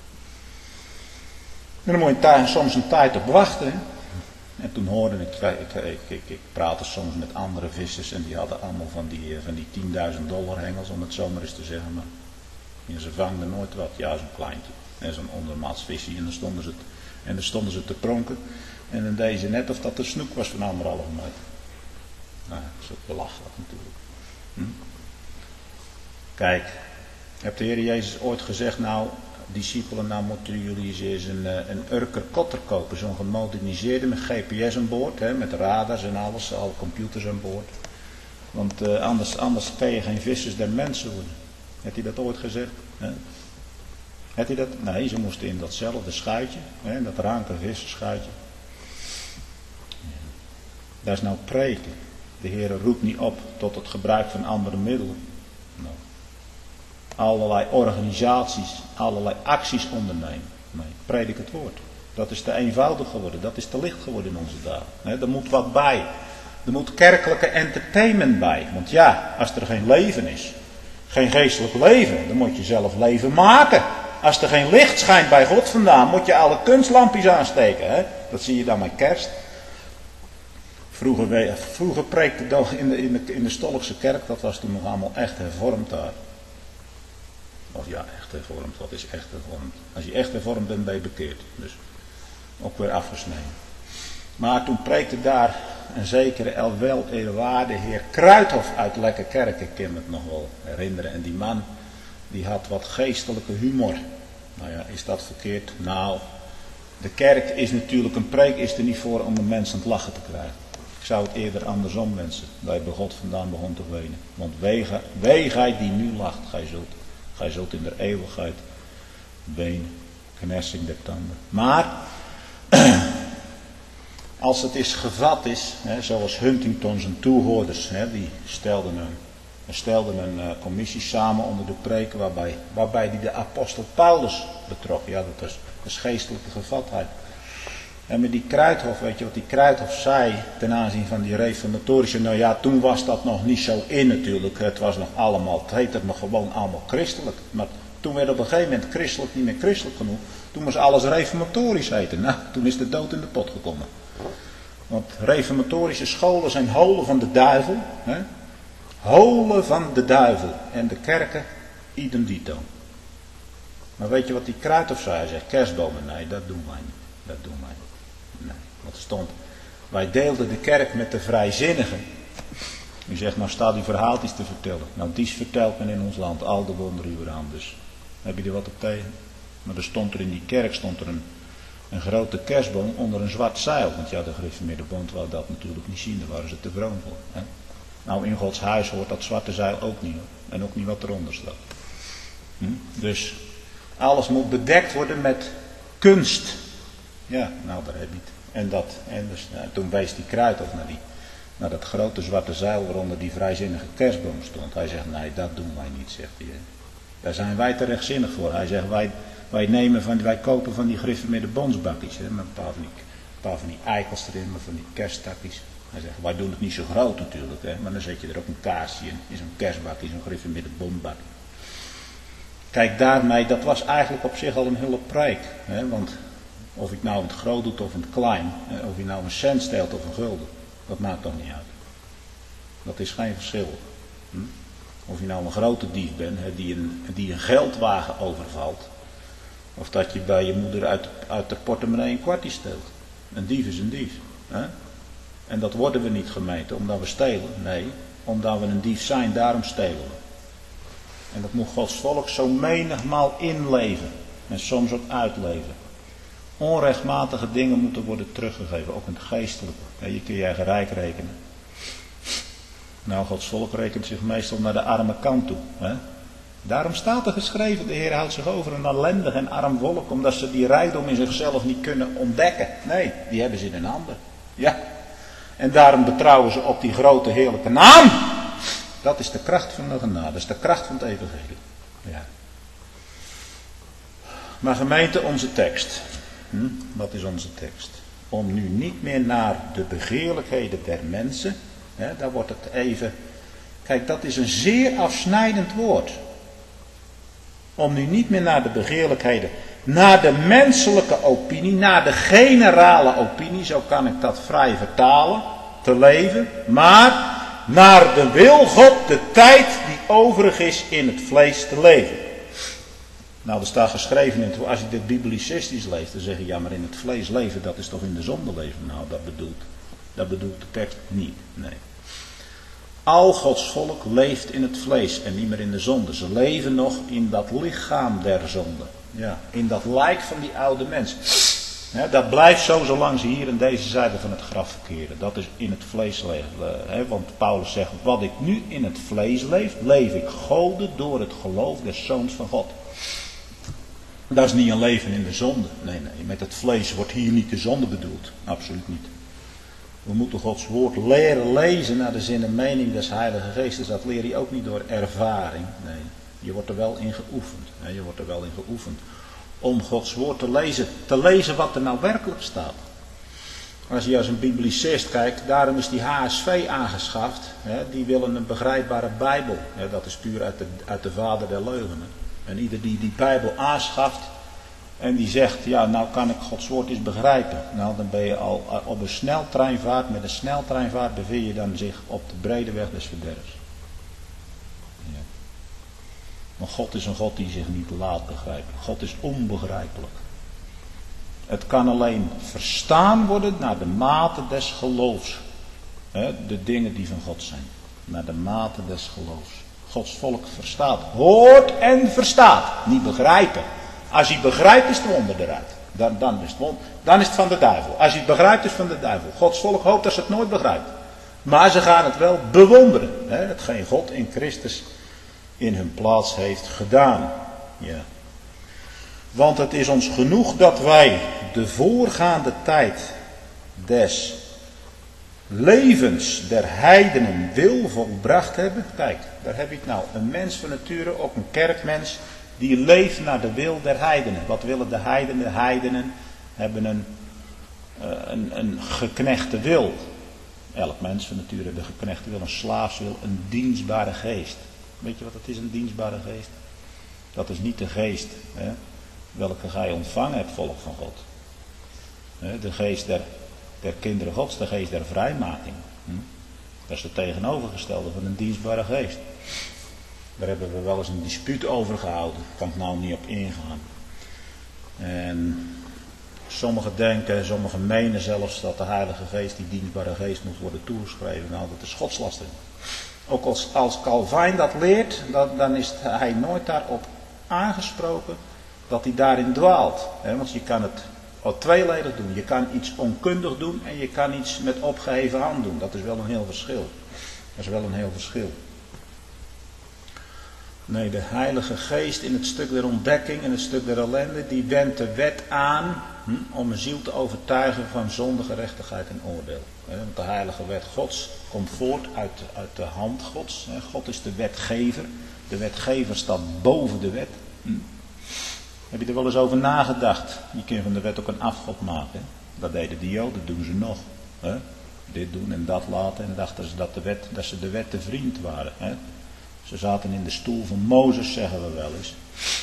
En dan moet je daar soms een tijd op wachten. Hè? En toen hoorde ik, ik, ik, ik, ik praatte soms met andere vissers en die hadden allemaal van die, van die tienduizend dollar hengels, om het zo maar eens te zeggen. Maar en ze vangden nooit wat, ja zo'n kleintje. En zo'n ondermaats visje en dan stonden ze, en dan stonden ze te pronken. En dan deden ze net of dat een snoek was van anderhalve meter. Nou, dat is ook belachelijk natuurlijk. Hm? Kijk, heeft de Heer Jezus ooit gezegd, nou discipelen, nou moeten jullie eens een, een Urker Kotter kopen, zo'n gemoderniseerde met G P S aan boord, hè, met radars en alles, alle computers aan boord. Want uh, anders, anders kan je geen vissers der mensen worden. Heeft hij dat ooit gezegd? Hè? Heeft hij dat? Nee, ze moesten in datzelfde schuitje, hè, dat ranke vissenschuitje. Dat is nou preken. De Heer roept niet op tot het gebruik van andere middelen. Nou. Allerlei organisaties, allerlei acties ondernemen. Nee, predik het woord. Dat is te eenvoudig geworden, dat is te licht geworden in onze dagen. He, er moet wat bij. Er moet kerkelijke entertainment bij. Want ja, als er geen leven is, geen geestelijk leven, dan moet je zelf leven maken. Als er geen licht schijnt bij God vandaan, moet je alle kunstlampjes aansteken. He. Dat zie je dan met kerst. Vroeger, vroeger preekte in de, in, de, in de Stolkse kerk, dat was toen nog allemaal echt hervormd daar. Of ja, echt hervormd. Wat is echt hervormd? Als je echt hervormd bent, ben je bekeerd. Dus ook weer afgesneden. Maar toen preekte daar een zekere elwel eerwaarde heer Kruithof uit Lekkerkerk. Ik kan me het nog wel herinneren. En die man, die had wat geestelijke humor. Nou ja, is dat verkeerd? Nou, de kerk is natuurlijk, een preek is er niet voor om de mensen aan het lachen te krijgen. Ik zou het eerder andersom wensen. Dat je bij God vandaan begon te wenen. Want wee, wee gij die nu lacht, gij zult. Gij zult in de eeuwigheid wenen, knessing der tanden. Maar, als het is gevat is, hè, zoals Huntington zijn toehoorders, hè, die stelden een, stelden een uh, commissie samen onder de preken, waarbij, waarbij die de apostel Paulus betrok. Ja, dat is, dat is geestelijke gevatheid. En met die Kruithof, weet je wat die Kruithof zei ten aanzien van die reformatorische, nou ja, toen was dat nog niet zo in natuurlijk. Het was nog allemaal, het heette nog gewoon allemaal christelijk. Maar toen werd op een gegeven moment christelijk niet meer christelijk genoeg. Toen moest alles reformatorisch heten. Nou, toen is de dood in de pot gekomen. Want reformatorische scholen zijn holen van de duivel. Hè? Holen van de duivel. En de kerken, idem dito. Maar weet je wat die Kruithof zei? Hij zegt, kerstbomen, nee, dat doen wij niet. Dat doen wij niet. Nee, wat stond. Wij deelden de kerk met de vrijzinnigen. U zegt, nou staat die verhaaltjes te vertellen. Nou, die vertelt men in ons land al de wonderen uur aan. Dus heb je er wat op tegen? Maar er stond er in die kerk stond er een, een grote kerstboom onder een zwart zeil. Want ja, de gereformeerde bond wou dat natuurlijk niet zien. Daar waren ze te vroom voor. Hè? Nou, in Gods huis hoort dat zwarte zeil ook niet. Hoor. En ook niet wat eronder staat. Hm? Dus alles moet bedekt worden met kunst. Ja, nou daar heb je het. En, dat, en dus, nou, toen wees die Kruithof naar, die, naar dat grote zwarte zeil waaronder die vrijzinnige kerstboom stond. Hij zegt, nee, dat doen wij niet, zegt hij. Daar zijn wij te rechtzinnig voor. Hij zegt, wij, wij, nemen van, wij kopen van die gereformeerde bondsbakjes. Hè, met een paar van, die, een paar van die eikels erin, maar van die kersttakjes. Hij zegt, wij doen het niet zo groot natuurlijk, hè, maar dan zet je er ook een kaarsje in, in zo'n kerstbak, in zo'n gereformeerde bombak. Kijk, daarmee, dat was eigenlijk op zich al een hele preek. Hè, want of ik nou in het groot doe of in het klein, hè, of je nou een cent steelt of een gulden, dat maakt toch niet uit. Dat is geen verschil. Hm? Of je nou een grote dief bent, hè, die, een, die een geldwagen overvalt. Of dat je bij je moeder uit, uit de portemonnee een kwartje steelt. Een dief is een dief. Hè? En dat worden we niet gemeten omdat we stelen. Nee, omdat we een dief zijn, daarom stelen we. En dat moet Gods volk zo menigmaal inleven. En soms ook uitleven. Onrechtmatige dingen moeten worden teruggegeven. Ook in het geestelijke. Ja, je kun je eigen rijk rekenen. Nou, Gods volk rekent zich meestal naar de arme kant toe. Hè? Daarom staat er geschreven, de Heer houdt zich over een ellendig en arm volk, omdat ze die rijkdom in zichzelf niet kunnen ontdekken. Nee, die hebben ze in hun handen. Ja. En daarom betrouwen ze op die grote heerlijke naam. Dat is de kracht van de genade, dat is de kracht van het evangelie. Ja. Maar gemeente, onze tekst. Hm? Wat is onze tekst? Om nu niet meer naar de begeerlijkheden der mensen. Hè, daar wordt het even... Kijk, dat is een zeer afsnijdend woord. Om nu niet meer naar de begeerlijkheden, naar de menselijke opinie, naar de generale opinie, zo kan ik dat vrij vertalen, te leven, maar naar de wil God, de tijd die overig is in het vlees te leven. Nou, er staat geschreven, in het, als je dit biblicistisch leest, dan zeg je, ja, maar in het vlees leven, dat is toch in de zonde leven? Nou, dat bedoelt, dat bedoelt de tekst niet, nee. Al Gods volk leeft in het vlees en niet meer in de zonde. Ze leven nog in dat lichaam der zonde. Ja, in dat lijk van die oude mens. Ja, dat blijft zo zolang ze hier in deze zijde van het graf verkeren. Dat is in het vlees leven. Hè, want Paulus zegt, wat ik nu in het vlees leef, leef ik Gode door het geloof des Zoons van God. Dat is niet een leven in de zonde. Nee, nee, met het vlees wordt hier niet de zonde bedoeld. Absoluut niet. We moeten Gods woord leren lezen naar de zin en mening des Heilige Geestes. Dat leer je ook niet door ervaring. Nee, je wordt er wel in geoefend. Je wordt er wel in geoefend. Om Gods woord te lezen. Te lezen wat er nou werkelijk staat. Als je als een biblicist kijkt, daarom is die H S V aangeschaft. Die willen een begrijpbare Bijbel. Dat is puur uit de, uit de vader der leugenen. En ieder die die Bijbel aanschaft... En die zegt, ja, nou kan ik Gods woord eens begrijpen. Nou, dan ben je al op een sneltreinvaart. Met een sneltreinvaart bevind je dan zich op de brede weg des verderfs. Ja. Maar God is een God die zich niet laat begrijpen. God is onbegrijpelijk. Het kan alleen verstaan worden naar de mate des geloofs. He, de dingen die van God zijn. Naar de mate des geloofs. Gods volk verstaat. Hoort en verstaat. Niet begrijpen. Als je het begrijpt is het wonder eruit. Dan, dan, is het wonder, dan is het van de duivel. Als je het begrijpt is het van de duivel. Gods volk hoopt dat ze het nooit begrijpt. Maar ze gaan het wel bewonderen. Hè, hetgeen God in Christus in hun plaats heeft gedaan. Ja. Want het is ons genoeg dat wij de voorgaande tijd des levens der heidenen wil volbracht hebben. Kijk, daar heb je het nou. Een mens van nature, ook een kerkmens... Die leeft naar de wil der heidenen. Wat willen de heidenen? De heidenen hebben een, uh, een, een geknechte wil. Elk mens van nature heeft een geknechte wil, een slaafswil, een dienstbare geest. Weet je wat het is, een dienstbare geest? Dat is niet de geest, hè, welke gij ontvangen hebt, volk van God. De geest der, der kinderen Gods, de geest der vrijmaking. Dat is het tegenovergestelde van een dienstbare geest. Daar hebben we wel eens een dispuut over gehouden. Daar kan ik nou niet op ingaan. En sommigen denken, sommigen menen zelfs dat de Heilige Geest, die dienstbare geest, moet worden toegeschreven. Nou, dat is godslastering. Ook als, als Calvijn dat leert, dat, dan is hij nooit daarop aangesproken dat hij daarin dwaalt. He, want je kan het al tweeledig doen. Je kan iets onkundig doen en je kan iets met opgeheven hand doen. Dat is wel een heel verschil. Dat is wel een heel verschil. Nee, de Heilige Geest in het stuk der ontdekking, in het stuk der ellende, die wendt de wet aan hm, om een ziel te overtuigen van zonde, gerechtigheid en oordeel. He, want de heilige wet Gods komt voort uit, uit de hand Gods. He, God is de wetgever. De wetgever staat boven de wet. Hm. Heb je er wel eens over nagedacht? Je kunt van de wet ook een afgod maken. He. Dat deden de Joden, dat doen ze nog. He. dit doen en dat laten. En dachten ze dat, de wet, dat ze de wet te vriend waren. Hè? Ze zaten in de stoel van Mozes, zeggen we wel eens.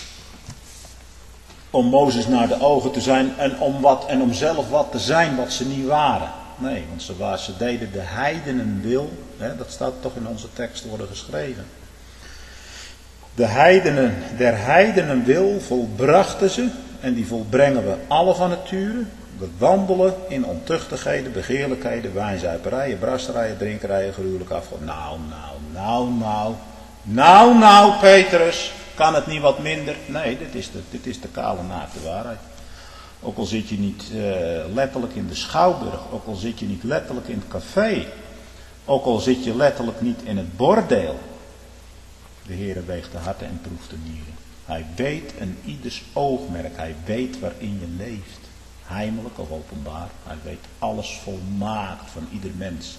Om Mozes naar de ogen te zijn en om, wat, en om zelf wat te zijn wat ze niet waren. Nee, want ze, waren, ze deden de heidenen wil. Hè? Dat staat toch in onze tekst worden geschreven. De heidenen, der heidenen wil volbrachten ze. En die volbrengen we alle van nature. We wandelen in ontuchtigheden, begeerlijkheden, wijnzuiperijen, brasterijen, drinkerijen, gruwelijk afval. Nou, nou, nou, nou. Nou, nou, Petrus. Kan het niet wat minder? Nee, dit is de, dit is de kale naakte waarheid. Ook al zit je niet uh, letterlijk in de schouwburg. Ook al zit je niet letterlijk in het café. Ook al zit je letterlijk niet in het bordeel. De Heere weegt de harten en proeft de nieren. Hij weet een ieders oogmerk. Hij weet waarin je leeft. Heimelijk of openbaar. Hij weet alles volmaakt van ieder mens.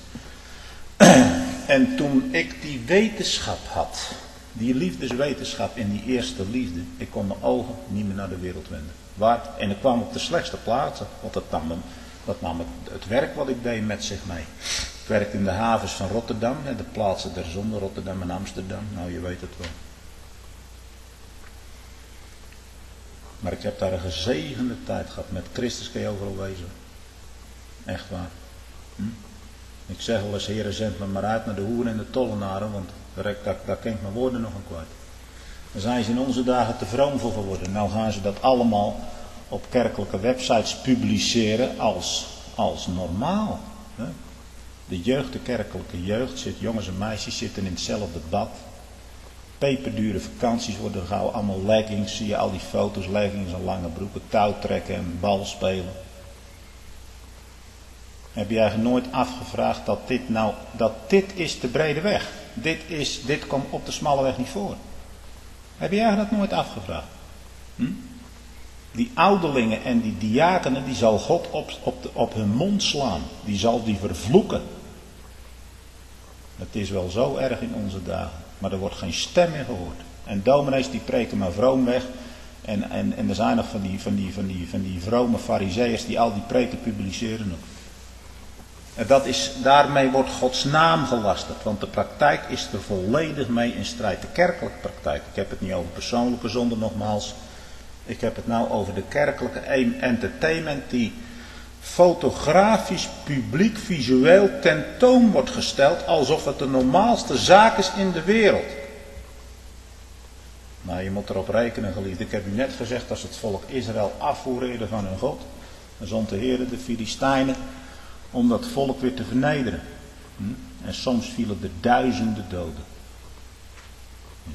En toen ik die wetenschap had. Die liefdeswetenschap in die eerste liefde. Ik kon mijn ogen niet meer naar de wereld wenden. Waar? En ik kwam op de slechtste plaatsen. Want dat nam, een, dat nam het, het werk wat ik deed met zich mee. Ik werkte in de havens van Rotterdam. De plaatsen der zonde, Rotterdam en Amsterdam. Nou, je weet het wel. Maar ik heb daar een gezegende tijd gehad. Met Christus kun je overal wezen. Echt waar. Hm? Ik zeg wel eens, Heere, zend me maar uit naar de hoeren en de tollenaren. Want daar, daar, daar ken ik mijn woorden nog aan kwijt. Dan zijn ze in onze dagen te vroom voor geworden. Nou gaan ze dat allemaal op kerkelijke websites publiceren als, als normaal. Hè? De jeugd, de kerkelijke jeugd, zit, jongens en meisjes zitten in hetzelfde bad. Peperdure vakanties worden gauw allemaal leggings. Zie je al die foto's, leggings en lange broeken, touwtrekken en bal spelen. Heb je eigenlijk nooit afgevraagd dat dit nou, dat dit is de brede weg. Dit, is, dit komt op de smalle weg niet voor. Heb je eigenlijk dat nooit afgevraagd? Hm? Die ouderlingen en die diakenen, die zal God op, op, de, op hun mond slaan. Die zal die vervloeken. Het is wel zo erg in onze dagen. Maar er wordt geen stem meer gehoord. En dominees die preken maar vroom weg. En, en, en er zijn nog van die, van die, van die, van die vrome farizeeërs die al die preken publiceren ook. En dat is, daarmee wordt Gods naam gelasterd. Want de praktijk is er volledig mee in strijd. De kerkelijke praktijk. Ik heb het niet over persoonlijke zonde nogmaals. Ik heb het nou over de kerkelijke entertainment die fotografisch, publiek, visueel tentoon wordt gesteld. Alsof het de normaalste zaak is in de wereld. Nou, je moet erop rekenen, geliefde. Ik heb u net gezegd, als het volk Israël afvoerde van hun God. Dan zond de Heer de Filistijnen om dat volk weer te vernederen. Hm? En soms vielen er duizenden doden. Ja.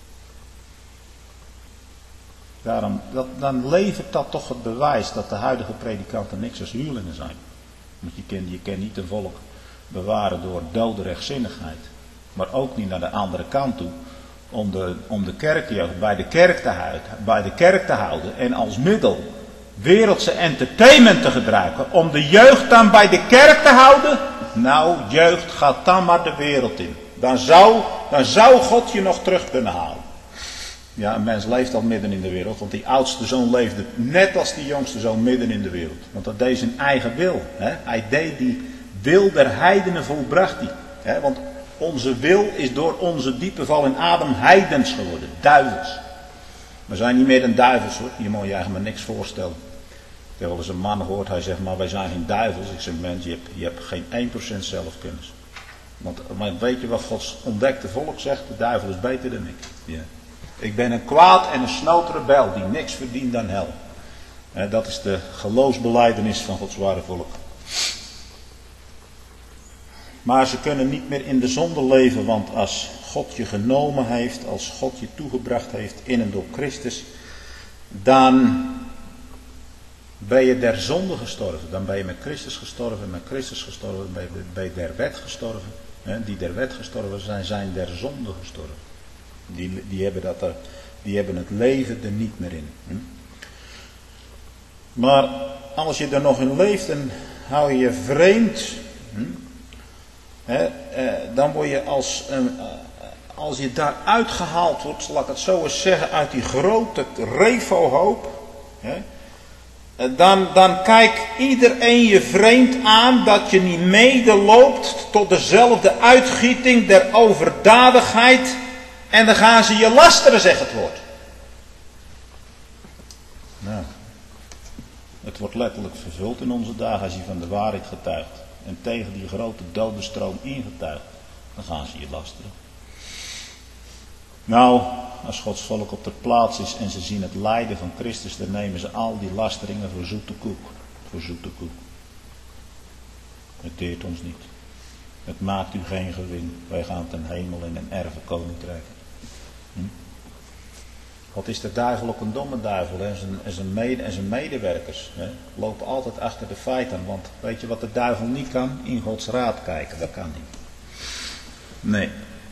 Daarom, dat, dan levert dat toch het bewijs dat de huidige predikanten niks als huurlingen zijn. Want je kan, je kan niet een volk bewaren door dode rechtzinnigheid. Maar ook niet naar de andere kant toe. Om de, om de kerkjeugd bij de kerk te houden, bij de kerk te houden en als middel wereldse entertainment te gebruiken om de jeugd dan bij de kerk te houden. Nou, jeugd, gaat dan maar de wereld in. Dan zou, dan zou God je nog terug kunnen halen. Ja, een mens leeft al midden in de wereld, want die oudste zoon leefde net als die jongste zoon midden in de wereld. Want dat deed zijn eigen wil. Hè? Hij deed die wil der heidenen volbracht hij. Hè? Want onze wil is door onze diepe val in Adam heidens geworden, duivels. We zijn niet meer dan duivels hoor, je moet je eigenlijk maar niks voorstellen. Ik heb wel eens een man gehoord, hij zegt maar wij zijn geen duivels. Ik zeg mens, je hebt, je hebt geen één procent zelfkennis. Want maar weet je wat Gods ontdekte volk zegt? De duivel is beter dan ik. Ja. Ik ben een kwaad en een snoot rebel die niks verdient dan hel. En dat is de geloofsbelijdenis van Gods ware volk. Maar ze kunnen niet meer in de zonde leven, want als God je genomen heeft, als God je toegebracht heeft in en door Christus, dan ben je der zonde gestorven. Dan ben je met Christus gestorven, met Christus gestorven, ben je, ben je der wet gestorven. Die der wet gestorven zijn, zijn der zonde gestorven. Die, die, hebben, dat er, die hebben het leven er niet meer in. Hm? Maar als je er nog in leeft, dan hou je je vreemd. Hm? He, eh, dan word je als, eh, als je daar uitgehaald wordt, zal ik het zo eens zeggen, uit die grote refohoop. He, Dan, dan kijkt iedereen je vreemd aan dat je niet medeloopt tot dezelfde uitgieting der overdadigheid. En dan gaan ze je lasteren, zegt het woord. Nou, het wordt letterlijk vervuld in onze dagen als je van de waarheid getuigt. En tegen die grote dodenstroom ingetuigt. Dan gaan ze je lasteren. Nou, als Gods volk op de plaats is en ze zien het lijden van Christus, dan nemen ze al die lasteringen voor zoete koek. Voor zoete koek. Het deert ons niet. Het maakt u geen gewin. Wij gaan ten hemel in een erven koninkrijk. Hm? Wat is de duivel ook een domme duivel, hè? En, zijn, en, zijn mede, en zijn medewerkers hè? Lopen altijd achter de feiten. Want weet je wat de duivel niet kan? In Gods raad kijken. Dat kan niet. Nee.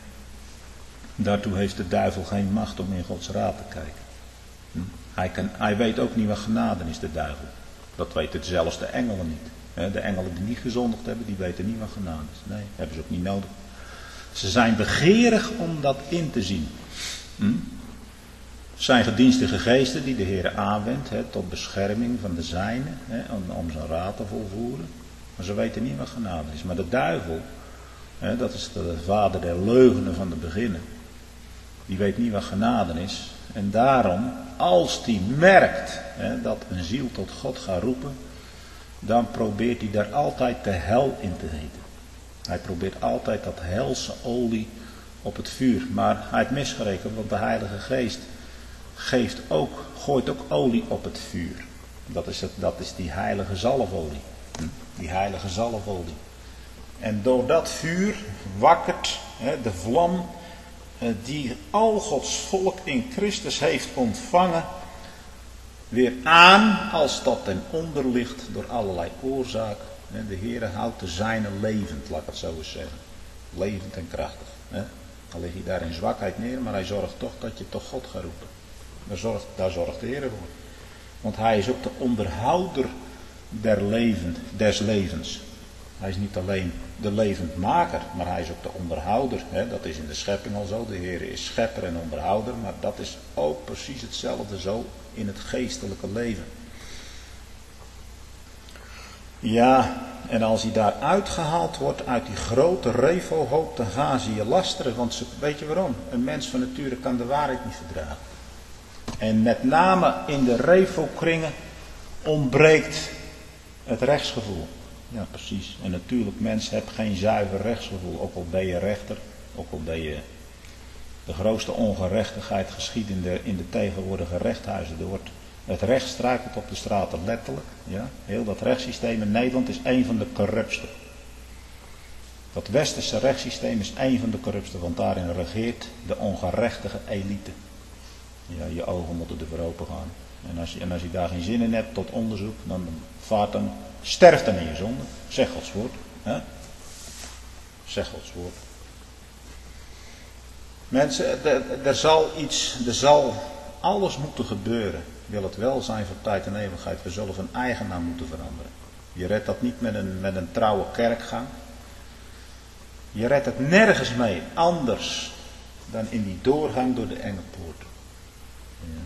Daartoe heeft de duivel geen macht om in Gods raad te kijken. Hm? Hij, kan, hij weet ook niet wat genade is, de duivel. Dat weten zelfs de engelen niet. He, de engelen die niet gezondigd hebben, die weten niet wat genade is. Nee, hebben ze ook niet nodig. Ze zijn begeerig om dat in te zien. Hm? Het zijn gedienstige geesten die de Heer aanwendt he, tot bescherming van de zijnen, he, om, om zijn raad te volvoeren. Maar ze weten niet wat genade is. Maar de duivel, he, dat is de vader der leugenen van de beginnen. Die weet niet wat genade is. En daarom, als die merkt hè, dat een ziel tot God gaat roepen, dan probeert hij daar altijd de hel in te heten. Hij probeert altijd dat helse olie op het vuur. Maar hij heeft misgerekend, want de Heilige Geest geeft ook, gooit ook olie op het vuur. Dat is, het, dat is die heilige zalfolie. Die heilige zalfolie. En door dat vuur wakkert hè, de vlam die al Gods volk in Christus heeft ontvangen, weer aan als dat ten onder ligt door allerlei oorzaken. De Heere houdt de zijne levend, laat ik het zo eens zeggen. Levend en krachtig. Dan lig je daar in zwakheid neer, maar hij zorgt toch dat je toch God gaat roepen. Daar zorgt, daar zorgt de Heere voor. Want hij is ook de onderhouder der leven, des levens. Hij is niet alleen de levendmaker, maar hij is ook de onderhouder. Hè? Dat is in de schepping al zo. De Heer is schepper en onderhouder. Maar dat is ook precies hetzelfde zo in het geestelijke leven. Ja, en als hij daar uitgehaald wordt uit die grote revelhoop, dan gaan ze je lasteren. Want ze, weet je waarom? Een mens van nature kan de waarheid niet verdragen. En met name in de revelkringen ontbreekt het rechtsgevoel. Ja, precies. En natuurlijk, mens hebt geen zuiver rechtsgevoel. Ook al ben je rechter, ook al ben je de grootste ongerechtigheid geschiet in de, in de tegenwoordige rechthuizen. Er wordt het recht struikelt op de straten, letterlijk. Ja. Heel dat rechtssysteem in Nederland is een van de corruptste. Dat westerse rechtssysteem is een van de corruptste, want daarin regeert de ongerechtige elite. Ja, je ogen moeten ervoor open gaan. En als, je, en als je daar geen zin in hebt tot onderzoek, dan vaart dan, sterft dan in je zonde. Zeg Gods woord. Hè? Zeg Gods woord. Mensen, er zal iets, er zal alles moeten gebeuren. Wil het welzijn van tijd en eeuwigheid. We zullen van eigen naam moeten veranderen. Je redt dat niet met een, met een trouwe kerkgang. Je redt het nergens mee anders dan in die doorgang door de enge poort. Ja.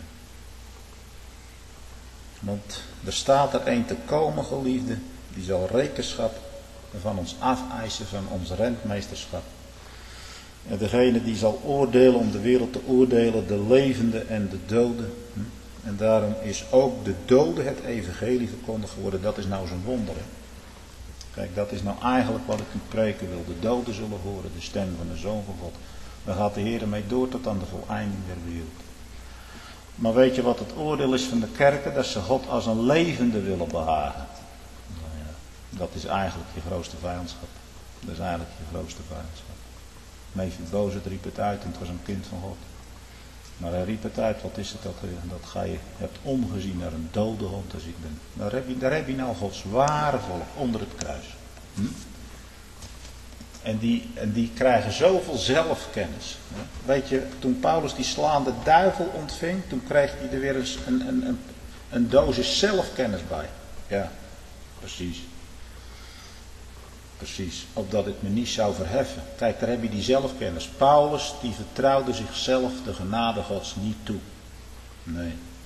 Want er staat er een te komen, geliefde, die zal rekenschap van ons afeisen, van ons rentmeesterschap. En degene die zal oordelen om de wereld te oordelen, de levende en de doden. En daarom is ook de dode het evangelie verkondigd geworden. Dat is nou zo'n wonder. Hè? Kijk, dat is nou eigenlijk wat ik u preken wil. De doden zullen horen de stem van de Zoon van God. Daar gaat de Heer mee door tot aan de voleinding der wereld. Maar weet je wat het oordeel is van de kerken? Dat ze God als een levende willen behagen. Nou ja, dat is eigenlijk je grootste vijandschap. Dat is eigenlijk je grootste vijandschap. Mephibozet riep het uit en het was een kind van God. Maar hij riep het uit, wat is het dat, dat gij hebt omgezien naar een dode hond als ik ben. Daar heb je, daar heb je nou Gods ware volk onder het kruis. Hm? En, die, en die krijgen zoveel zelfkennis. Hè? Weet je, toen Paulus die slaande duivel ontving, toen kreeg hij er weer eens een, een, een, een dosis zelfkennis bij. Ja, precies. Precies, opdat het me niet zou verheffen. Kijk, daar heb je die zelfkennis. Paulus, die vertrouwde zichzelf de genade Gods niet toe. Nee.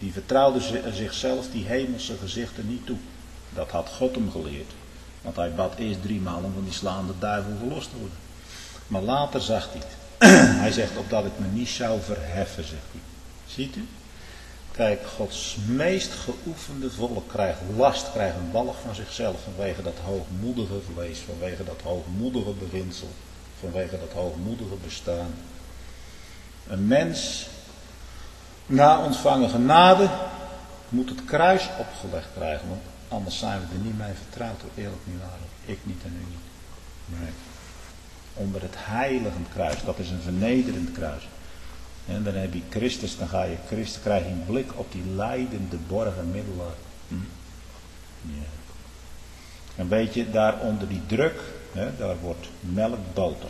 Die vertrouwde zichzelf die hemelse gezichten niet toe. Dat had God hem geleerd. Want hij bad eerst drie maal om van die slaande duivel verlost te worden. Maar later zag hij het. Hij zegt, opdat ik me niet zou verheffen, zegt hij. Ziet u? Kijk, Gods meest geoefende volk krijgt last, krijgt een balk van zichzelf vanwege dat hoogmoedige vlees, vanwege dat hoogmoedige beginsel, vanwege dat hoogmoedige bestaan. Een mens, na ontvangen genade, moet het kruis opgelegd krijgen, want anders zijn we er niet mee vertrouwd, eerlijk niet waar. Ik niet en u niet. Nee. Onder het heiligend kruis, dat is een vernederend kruis. En dan heb je Christus, dan ga je Christus, krijg je een blik op die lijdende borgen middelaar. Hm? Ja. Een beetje daar onder die druk, hè, daar wordt melk boter.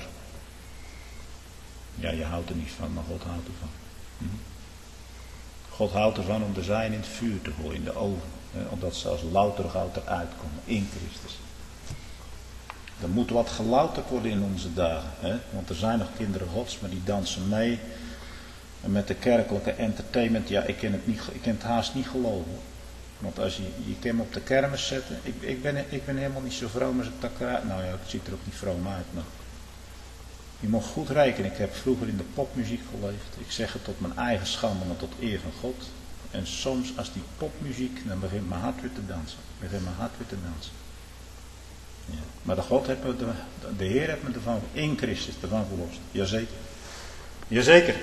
Ja, je houdt er niet van, maar God houdt ervan. Hm? God houdt ervan om de zijn in het vuur te gooien, in de oven. Hè, omdat ze als louter goud eruit komen, in Christus. Er moet wat gelouterd worden in onze dagen. Hè? Want er zijn nog kinderen Gods, maar die dansen mee. En met de kerkelijke entertainment, ja, ik kan het, niet, ik kan het haast niet geloven. Want als je, je kan hem op de kermis zetten. Ik, ik, ben, ik ben helemaal niet zo vroom als ik dat krijg. Nou ja, het ziet er ook niet vroom uit. Maar je mag goed rekenen. Ik heb vroeger in de popmuziek geleefd. Ik zeg het tot mijn eigen schande, maar tot eer van God. En soms als die popmuziek, dan begint mijn hart weer te dansen. Begint mijn hart weer te dansen. Ja. Maar de, God heeft me de, de Heer heeft me ervan, in Christus ervan verlost. Jazeker. Jazeker.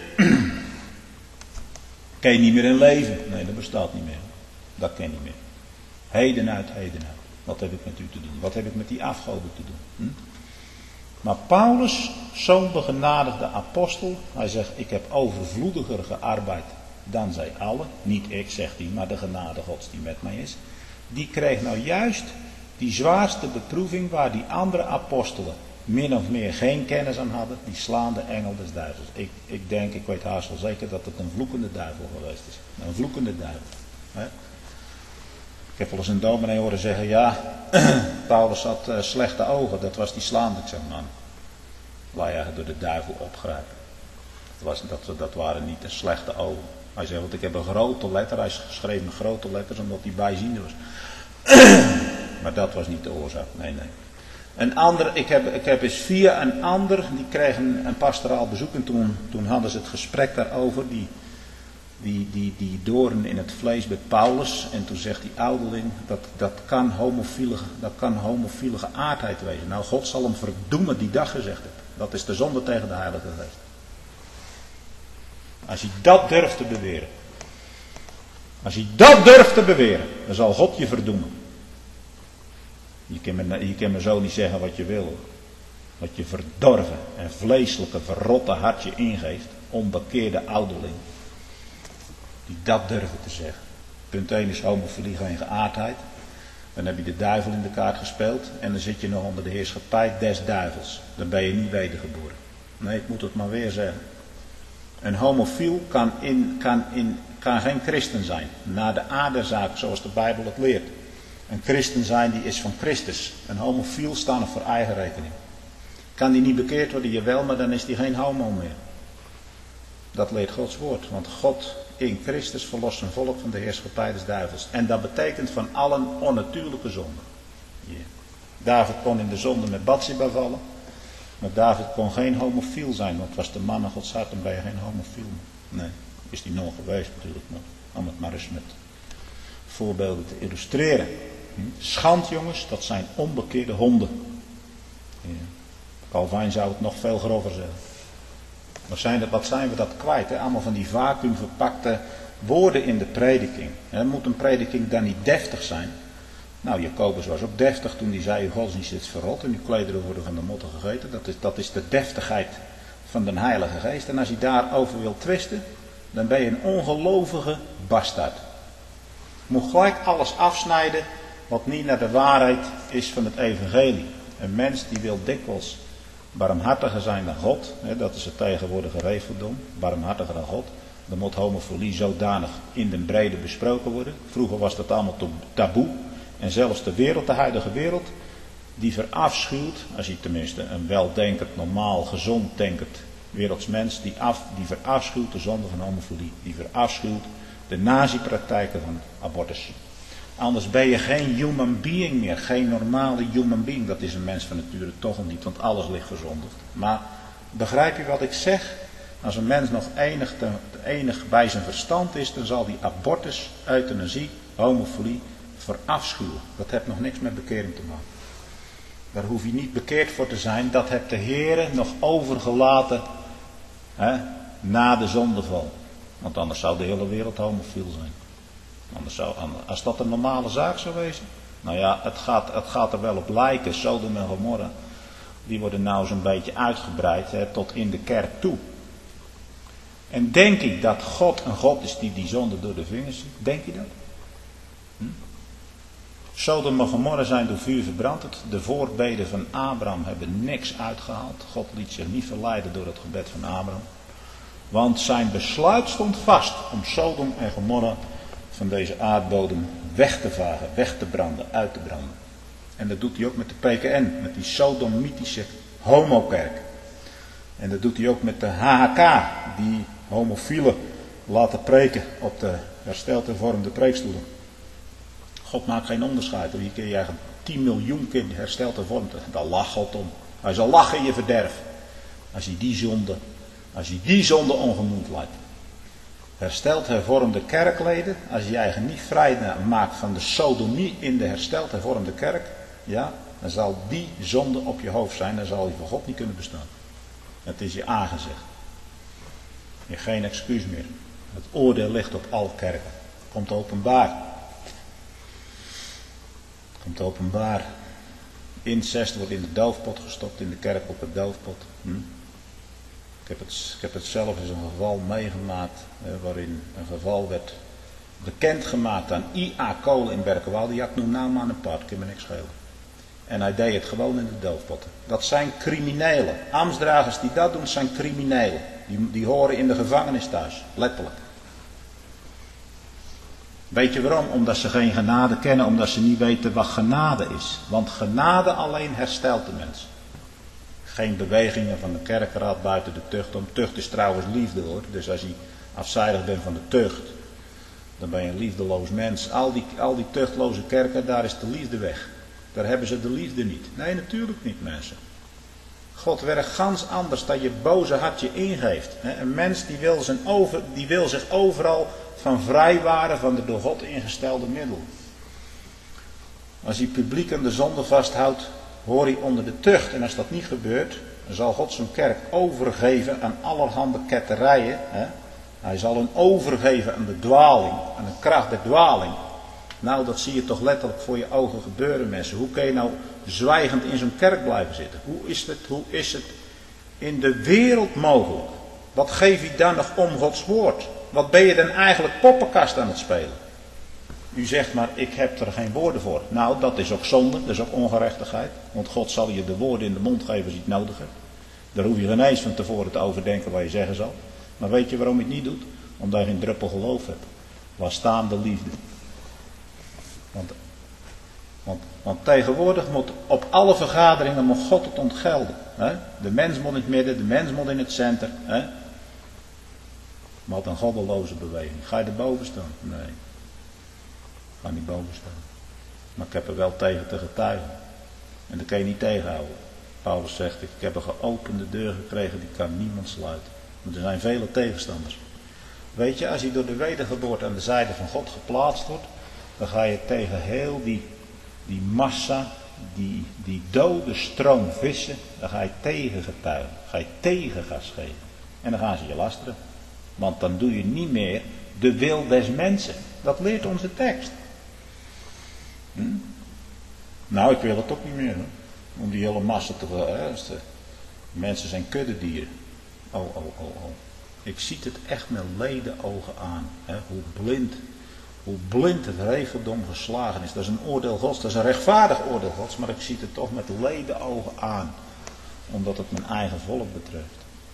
Kan je niet meer in leven? Nee, dat bestaat niet meer. Dat ken je niet meer. Heden uit, heden uit. Wat heb ik met u te doen? Wat heb ik met die afgoden te doen? Hm? Maar Paulus, zo'n begenadigde apostel, hij zegt, ik heb overvloediger gearbeid dan zij allen. Niet ik, zegt hij, maar de genade Gods die met mij is. Die kreeg nou juist die zwaarste beproeving waar die andere apostelen min of meer geen kennis aan hadden, die slaande engel des duivels. Ik, ik denk, ik weet haast wel zeker dat het een vloekende duivel geweest is. Een vloekende duivel. Hè? Ik heb wel eens een dominee horen zeggen, ja, Paulus had uh, slechte ogen, dat was die slaande. Ik zeg, man, laat je door de duivel opgrijpen. Dat, was, dat, dat waren niet de slechte ogen. Hij zegt, want ik heb een grote letter, hij schreef met grote letters omdat hij bijziende was. Maar dat was niet de oorzaak, nee, nee. Een ander, ik heb, ik heb eens via een ander, die kreeg een, een pastoraal bezoek en toen, toen hadden ze het gesprek daarover, die, die, die, die doorn in het vlees bij Paulus. En toen zegt die ouderling, dat, dat, kan homofiele, dat kan homofiele geaardheid wezen. Nou, God zal hem verdoemen die dag gezegd heeft. Dat is de zonde tegen de Heilige Geest. Als hij dat durft te beweren. Als hij dat durft te beweren, dan zal God je verdoemen. Je kan, me, je kan me zo niet zeggen wat je wil. Wat je verdorven en vleeselijke verrotte hartje ingeeft. Onbekeerde ouderling. Die dat durven te zeggen. Punt één is homofilie geen geaardheid. Dan heb je de duivel in de kaart gespeeld. En dan zit je nog onder de heerschappij des duivels. Dan ben je niet wedergeboren. Nee, ik moet het maar weer zeggen. Een homofiel kan, in, kan, in, kan geen christen zijn. Naar de aardezaak zoals de Bijbel het leert. Een christen zijn die is van Christus. Een homofiel staat nog voor eigen rekening. Kan die niet bekeerd worden? Jawel, maar dan is die geen homo meer. Dat leert Gods woord. Want God in Christus verlost zijn volk van de heerschappij des duivels. En dat betekent van allen onnatuurlijke zonden. Yeah. David kon in de zonde met Batsheba vallen. Maar David kon geen homofiel zijn. Want het was de man naar Gods hart en ben je geen homofiel. Nee, is die nog geweest natuurlijk. Maar om het maar eens met voorbeelden te illustreren. Schand jongens, dat zijn onbekeerde honden. Ja. Calvijn zou het nog veel grover zeggen. Wat zijn, dat, wat zijn we dat kwijt? Hè? Allemaal van die vacuüm verpakte woorden in de prediking. Hè? Moet een prediking dan niet deftig zijn? Nou, Jacobus was ook deftig toen hij zei, uw godsdienst is verrot en uw klederen worden van de motten gegeten. Dat is, dat is de deftigheid van de Heilige Geest. En als je daarover wil twisten, dan ben je een ongelovige bastaard. Je moet gelijk alles afsnijden wat niet naar de waarheid is van het evangelie. Een mens die wil dikwijls barmhartiger zijn dan God. Hè, dat is het tegenwoordige regeldom. Barmhartiger dan God. Dan moet homofilie zodanig in de brede besproken worden. Vroeger was dat allemaal taboe. En zelfs de wereld, de huidige wereld, die verafschuwt, als je tenminste een weldenkend, normaal, gezond denkend wereldsmens, die, af, die verafschuwt de zonde van homofilie. Die verafschuwt De nazi-praktijken van abortus. Anders ben je geen human being meer. Geen normale human being. Dat is een mens van nature toch al niet. Want alles ligt verzondigd. Maar begrijp je wat ik zeg? Als een mens nog enig, te, enig bij zijn verstand is. Dan zal die abortus, euthanasie, homofilie verafschuwen. Dat heeft nog niks met bekering te maken. Daar hoef je niet bekeerd voor te zijn. Dat heeft de Heere nog overgelaten. Hè, na de zondeval. Want anders zou de hele wereld homofiel zijn. Anders zou, als dat een normale zaak zou wezen. Nou ja, het gaat, het gaat er wel op lijken. Sodom en Gomorra. Die worden nou zo'n beetje uitgebreid. Hè, tot in de kerk toe. En denk ik dat God een God is die die zonde door de vingers ziet? Denk je dat? Hm? Sodom en Gomorra zijn door vuur verbrand. De voorbeden van Abraham hebben niks uitgehaald. God liet zich niet verleiden door het gebed van Abraham. Want zijn besluit stond vast om Sodom en Gomorra van deze aardbodem weg te vagen, weg te branden, uit te branden. En dat doet hij ook met de P K N, met die sodomitische homokerk. En dat doet hij ook met de H H K, die homofielen laten preken op de hersteld hervormde preekstoelen. God maakt geen onderscheid. Hier kun je eigenlijk tien miljoen keer hersteld hervormd. Daar lacht God om. Hij zal lachen in je verderf. Als hij die zonde, als hij die zonde ongemoed laat. Hersteld hervormde kerkleden, als je je eigen niet vrij maakt van de sodomie in de hersteld hervormde kerk, ja, dan zal die zonde op je hoofd zijn, dan zal je voor God niet kunnen bestaan. Het is je aangezegd. Je hebt geen excuus meer. Het oordeel ligt op alle kerken. Komt openbaar. Komt openbaar. Incest wordt in de doofpot gestopt, in de kerk op het doofpot. Hm? Ik heb, het, ik heb het zelf eens een geval meegemaakt, eh, waarin een geval werd bekendgemaakt aan I A Kolen in Berkenwalde. Ja, ik noem nou maar een part, kan me niks schelen. En hij deed het gewoon in de doofpotten. Dat zijn criminelen. Ambtsdragers die dat doen, zijn criminelen. Die, die horen in de gevangenis thuis, letterlijk. Weet je waarom? Omdat ze geen genade kennen, omdat ze niet weten wat genade is. Want genade alleen herstelt de mens. Geen bewegingen van de kerkraad buiten de tucht om. Tucht is trouwens liefde hoor. Dus als je afzijdig bent van de tucht, dan ben je een liefdeloos mens. Al die, al die tuchtloze kerken, daar is de liefde weg. Daar hebben ze de liefde niet. Nee, natuurlijk niet mensen. God werkt gans anders dan je boze hartje ingeeft. Een mens die wil, zijn over, die wil zich overal van vrijwaren van de door God ingestelde middelen. Als hij publiek aan de zonde vasthoudt, hoor hij onder de tucht. En als dat niet gebeurt, dan zal God zijn kerk overgeven aan allerhande ketterijen. Hè? Hij zal hem overgeven aan de dwaling, aan de kracht der dwaling. Nou, dat zie je toch letterlijk voor je ogen gebeuren, mensen. Hoe kun je nou zwijgend in zo'n kerk blijven zitten? Hoe is het, hoe is het in de wereld mogelijk? Wat geef je dan nog om Gods woord? Wat ben je dan eigenlijk poppenkast aan het spelen? U zegt maar, ik heb er geen woorden voor. Nou, dat is ook zonde, dat is ook ongerechtigheid. Want God zal je de woorden in de mond geven als je het nodig hebt. Daar hoef je geen eens van tevoren te overdenken wat je zeggen zal. Maar weet je waarom je het niet doet? Omdat je geen druppel geloof hebt. Laat staan de liefde. Want, want, want tegenwoordig moet op alle vergaderingen moet God het ontgelden. Hè? De mens moet in het midden, de mens moet in het centrum. Hè? Wat een goddeloze beweging. Ga je er boven staan? Nee. Ik ga niet boven staan. Maar ik heb er wel tegen te getuigen. En dat kan je niet tegenhouden. Paulus zegt, ik heb een geopende deur gekregen, die kan niemand sluiten. Maar er zijn vele tegenstanders. Weet je, als je door de wedergeboorte aan de zijde van God geplaatst wordt, dan ga je tegen heel die, die massa, die, die dode stroom vissen, dan ga je tegen getuigen. Dan ga je tegen gas geven. En dan gaan ze je lasteren. Want dan doe je niet meer de wil des mensen. Dat leert onze tekst. Hm? Nou, ik wil het ook niet meer. Hoor. Om die hele massa te verhuizen. Mensen zijn kuddedieren. Oh, oh, oh, oh. Ik zie het echt met ledenogen aan. Hè? Hoe blind, hoe blind het regeldom geslagen is. Dat is een oordeel Gods. Dat is een rechtvaardig oordeel Gods. Maar ik zie het toch met ledenogen aan. Omdat het mijn eigen volk betreft.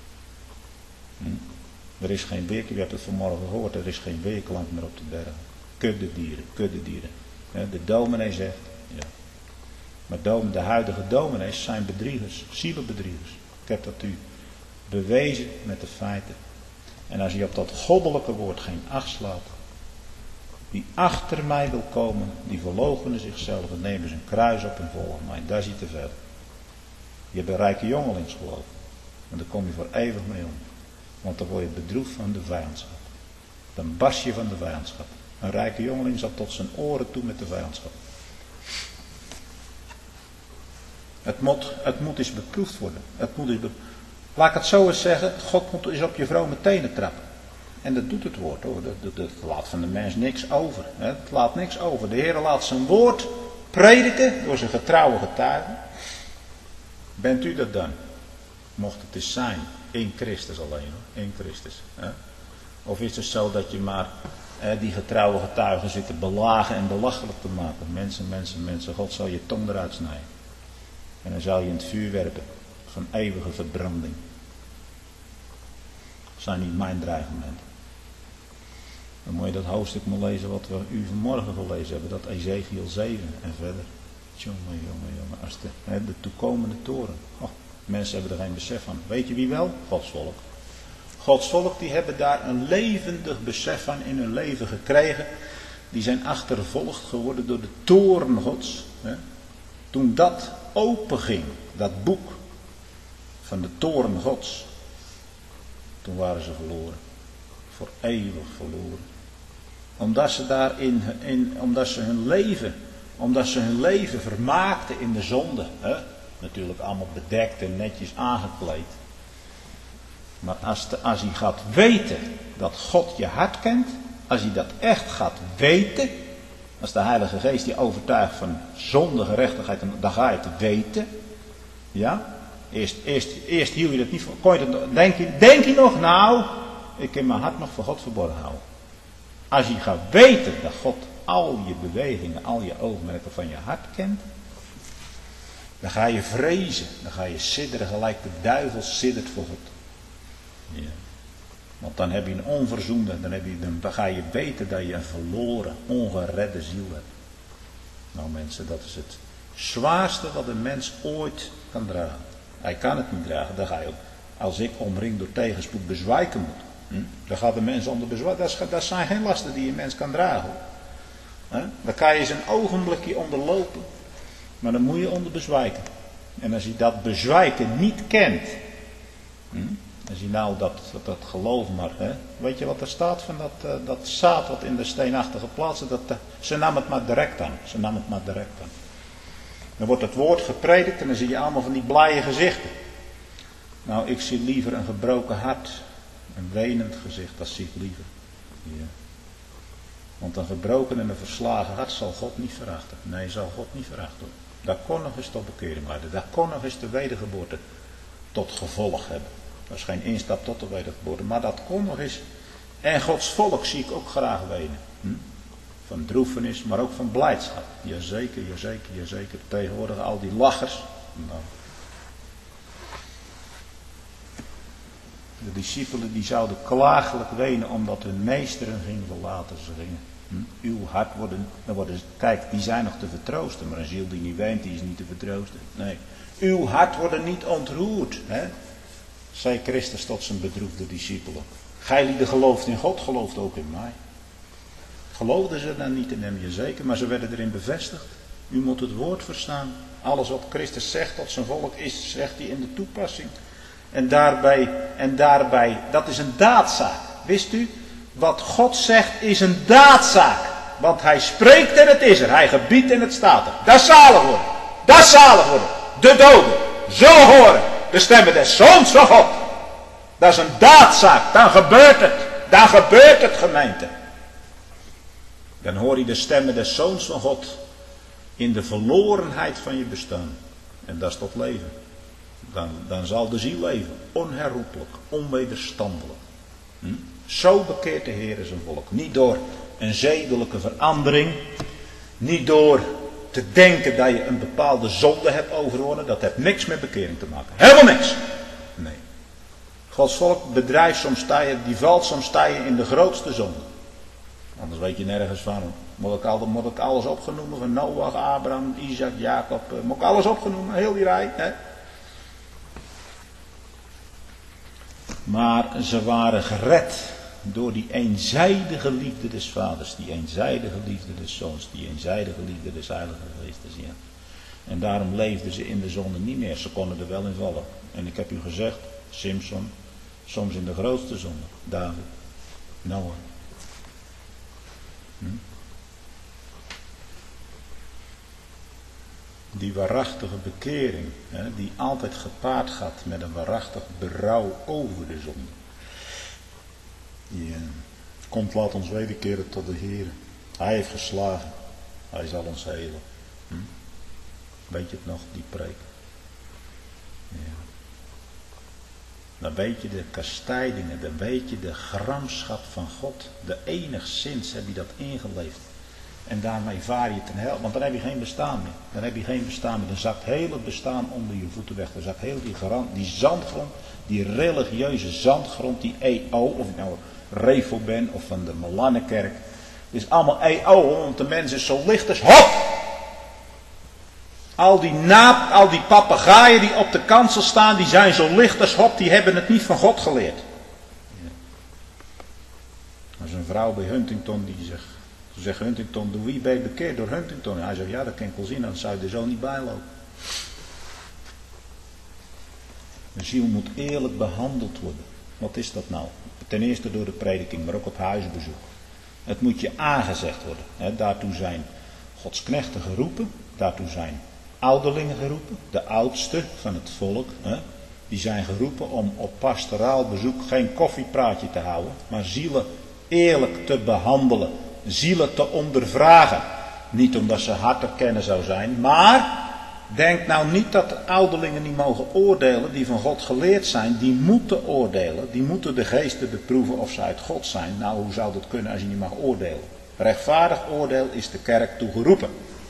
Hm? Er is geen weerklank, je hebt het vanmorgen gehoord, er is geen weerklank meer op de bergen. Kuddedieren, kuddedieren. De dominee zegt, ja. Maar de huidige dominees zijn bedriegers, zielenbedriegers. Ik heb dat u bewezen met de feiten. En als je op dat goddelijke woord geen acht slaat, Wie achter mij wil komen, die verloochenen zichzelf en nemen zijn kruis op en volgen mij. Daar zit te ver. Je hebt een rijke jongelings geloof. En daar kom je voor eeuwig mee om. Want dan word je bedroefd van de vijandschap. Dan barst je van de vijandschap. Een rijke jongeling zat tot zijn oren toe met de vijandschap. Het moet, het moet eens beproefd worden. Het moet eens be... Laat ik het zo eens zeggen. God moet eens op je vrome tenen trappen. En dat doet het woord hoor. Dat, dat, dat laat van de mens niks over. Hè? Het laat niks over. De Heer laat zijn woord prediken door zijn getrouwe getuigen. Bent u dat dan? Mocht het eens zijn. In Christus alleen hoor. In Christus. Hè? Of is het zo dat je maar eh, die getrouwe getuigen zit te belagen en belachelijk te maken. Mensen, mensen, mensen. God zal je tong eruit snijden. En dan zal je in het vuur werpen. Van eeuwige verbranding. Dat zijn niet mijn dreigementen. Dan moet je dat hoofdstuk maar lezen wat we u vanmorgen gelezen hebben. Dat Ezekiel zeven en verder. Jongen, jongen, jongen. Als de, hè, de toekomende toren. Oh, mensen hebben er geen besef van. Weet je wie wel? Gods volk. Gods volk die hebben daar een levendig besef van in hun leven gekregen. Die zijn achtervolgd geworden door de toren Gods. Hè. Toen dat openging, dat boek van de toren Gods. Toen waren ze verloren. Voor eeuwig verloren. Omdat ze daarin, in, omdat ze hun leven, omdat ze hun leven vermaakten in de zonde. Hè? Natuurlijk allemaal bedekt en netjes aangekleed. Maar als, de, als hij gaat weten dat God je hart kent, als hij dat echt gaat weten, als de Heilige Geest je overtuigt van zonde, gerechtigheid, dan ga je het weten. Ja? Eerst, eerst, eerst hield je het niet voor. Kon je het, denk, je, denk je nog, nou, ik kan mijn hart nog voor God verborgen houden. Als je gaat weten dat God al je bewegingen, al je oogmerken van je hart kent, dan ga je vrezen, dan ga je sidderen gelijk de duivel siddert voor God. Ja. Want dan heb je een onverzoende, dan, heb je, dan ga je weten dat je een verloren, ongeredde ziel hebt. Nou mensen, dat is het zwaarste wat een mens ooit kan dragen. Hij kan het niet dragen, dan ga je ook, als ik omringd door tegenspoed bezwijken moet. Hm? Dan gaat de mens onder bezwijken. Dat, is, dat zijn geen lasten die een mens kan dragen. Hm? Dan kan je eens een ogenblikje onderlopen. Maar dan moet je onder bezwijken. En als je dat bezwijken niet kent. Hm? Als je nou dat, dat, dat geloof maar. Hè? Weet je wat er staat van dat, uh, dat zaad wat in de steenachtige plaatsen. Dat, uh, ze nam het maar direct aan. Ze nam het maar direct aan. Dan wordt het woord gepredikt en dan zie je allemaal van die blije gezichten. Nou, ik zie liever een gebroken hart. Een wenend gezicht, dat zie ik liever. Ja. Want een gebroken en een verslagen hart zal God niet verachten. Nee, zal God niet verachten. Dat kon nog eens tot bekering leiden. Dat kon nog eens de wedergeboorte tot gevolg hebben. Dat is geen instap tot de wedergeboorte. Maar dat kon nog eens. En Gods volk zie ik ook graag wenen. Hm? Van droefenis, maar ook van blijdschap. Jazeker, jazeker, jazeker. Tegenwoordig al die lachers. Nou. De discipelen die zouden klagelijk wenen omdat hun meester hen ging verlaten. Ze gingen, hm? Uw hart worden, dan worden ze, kijk, die zijn nog te vertroosten. Maar een ziel die niet weent, die is niet te vertroosten. Nee, uw hart worden niet ontroerd. Hè? Zei Christus tot zijn bedroefde discipelen. Gij lieden gelooft in God, gelooft ook in mij. Geloofden ze dan niet in hem, jazeker, maar ze werden erin bevestigd. U moet het woord verstaan. Alles wat Christus zegt tot zijn volk is, zegt hij in de toepassing. En daarbij, en daarbij, dat is een daadzaak. Wist u? Wat God zegt is een daadzaak. Want hij spreekt en het is er. Hij gebiedt en het staat er. Dat is zalig worden. Dat is zalig worden. De doden zullen horen de stemmen des Zoons van God. Dat is een daadzaak. Dan gebeurt het. Dan gebeurt het, gemeente. Dan hoor je de stemmen des Zoons van God in de verlorenheid van je bestaan. En dat is tot leven. Dan, dan zal de ziel leven. Onherroepelijk. Onwederstandelijk. Hm? Zo bekeert de Heer zijn volk. Niet door een zedelijke verandering. Niet door te denken dat je een bepaalde zonde hebt overwonnen. Dat heeft niks met bekering te maken. Helemaal niks. Nee. Gods volk bedrijft soms sta je, die valt soms sta je in de grootste zonde. Anders weet je nergens van. Moet ik, al, moet ik alles opgenoemen van Noach, Abraham, Isaac, Jacob. Moet ik alles opgenoemen, heel die rij. Hè? Maar ze waren gered door die eenzijdige liefde des vaders, die eenzijdige liefde des zoons, die eenzijdige liefde des heilige geestes. Ja. En daarom leefden ze in de zonde niet meer. Ze konden er wel in vallen. En ik heb u gezegd, Simson, soms in de grootste zonde. David, Noah. Hm? Die waarachtige bekering, hè, die altijd gepaard gaat met een waarachtig berouw over de zonde. Die uh, komt, laat ons wederkeren tot de Heer. Hij heeft geslagen. Hij zal ons helen. Hm? Weet je het nog, die preek? Ja. Dan weet je de kastijdingen, dan weet je de gramschap van God. De enigszins heb je dat ingeleefd. En daarmee vaar je ten hel, want dan heb je geen bestaan meer. Dan heb je geen bestaan meer. Dan zakt heel het bestaan onder je voeten weg. Dan zakt heel die, garant, die zandgrond, die religieuze zandgrond, die E O, of ik nou Revo ben of van de Malanenkerk. Het is allemaal E O, want de mens is zo licht als hop! Al die naap, al die papegaaien die op de kansel staan, die zijn zo licht als hop, die hebben het niet van God geleerd. Ja. Er is een vrouw bij Huntington die zegt, ze zegt Huntington, door wie ben je bekeerd? Door Huntington. En hij zegt, ja, dat kan ik wel zien, dan zou je er zo niet bij lopen. De ziel moet eerlijk behandeld worden. Wat is dat nou? Ten eerste door de prediking, maar ook op huisbezoek. Het moet je aangezegd worden. He, daartoe zijn Gods knechten geroepen, daartoe zijn ouderlingen geroepen, de oudsten van het volk. He, die zijn geroepen om op pastoraal bezoek geen koffiepraatje te houden, maar zielen eerlijk te behandelen. Zielen te ondervragen. Niet omdat ze harder kennen zou zijn, maar denk nou niet dat de ouderlingen niet mogen oordelen die van God geleerd zijn. Die moeten oordelen, die moeten de geesten beproeven of ze uit God zijn. Nou, hoe zou dat kunnen als je niet mag oordelen? Rechtvaardig oordeel is de kerk toegeroepen.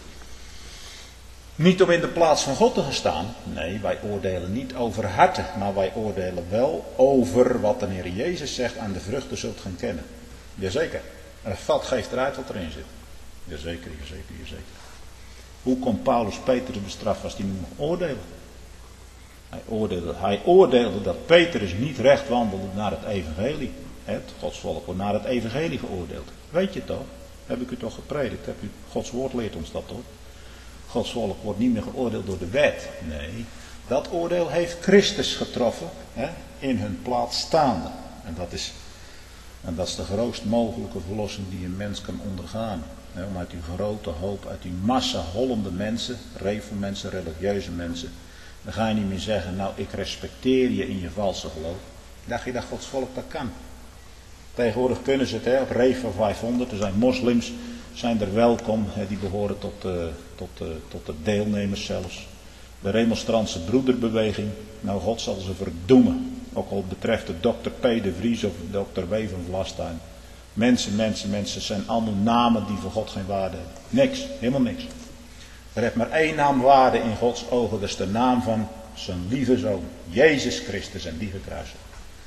Niet om in de plaats van God te gaan staan. Nee, wij oordelen niet over harten, maar wij oordelen wel over wat de Heer Jezus zegt, aan de vruchten zult gaan kennen. Jazeker. Een vat geeft eruit wat erin zit. Jazeker, jazeker, jazeker. Hoe kon Paulus Petrus bestraffen als hij niet mocht oordelen? Hij oordeelde, hij oordeelde dat Petrus niet recht wandelde naar het evangelie. Het godsvolk wordt naar het evangelie geoordeeld. Weet je toch? Heb ik u toch gepredikt? Heb u, Gods woord leert ons dat toch? Gods volk wordt niet meer geoordeeld door de wet. Nee, dat oordeel heeft Christus getroffen, hè, in hun plaats staande. En dat is... En dat is de grootst mogelijke verlossing die een mens kan ondergaan. He, om uit die grote hoop, uit die massa hollende mensen, revelmensen, religieuze mensen. Dan ga je niet meer zeggen, nou ik respecteer je in je valse geloof. Dacht je dat Gods volk dat kan? Tegenwoordig kunnen ze het, he, op Revel vijfhonderd, er zijn moslims, zijn er welkom. He, die behoren tot, uh, tot, uh, tot de deelnemers zelfs. De remonstrantse broederbeweging, nou God zal ze verdoemen. Ook al betreft het dokter P. de Vries of dokter W. van Vlastuin. Mensen, mensen, mensen zijn allemaal namen die voor God geen waarde hebben. Niks, helemaal niks. Er heeft maar één naam waarde in Gods ogen. Dat is de naam van zijn lieve zoon. Jezus Christus en die gekruisigd.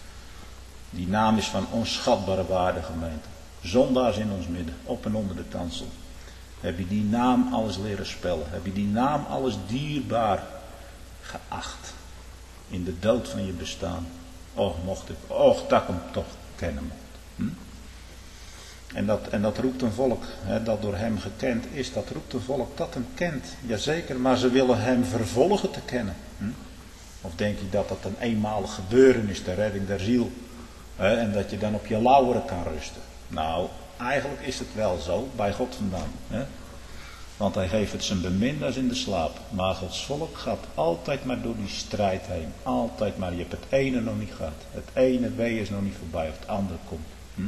Die naam is van onschatbare waarde, gemeente. Zondaars in ons midden, op en onder de kansel. Heb je die naam alles leren spellen? Heb je die naam alles dierbaar geacht? In de dood van je bestaan. Och, mocht ik, och, dat ik hem toch kennen mocht. Hm? En, dat, en dat roept een volk, hè, dat door hem gekend is, dat roept een volk dat hem kent. Jazeker, maar ze willen hem vervolgen te kennen. Hm? Of denk je dat dat een eenmalig gebeuren is, de redding der ziel? Hè, en dat je dan op je lauweren kan rusten. Nou, eigenlijk is het wel zo, bij God vandaan. Hè? Want hij geeft het zijn bemindaars in de slaap. Maar Gods volk gaat altijd maar door die strijd heen. Altijd maar. Je hebt het ene nog niet gehad. Het ene wee is nog niet voorbij. Of het andere komt. Hm?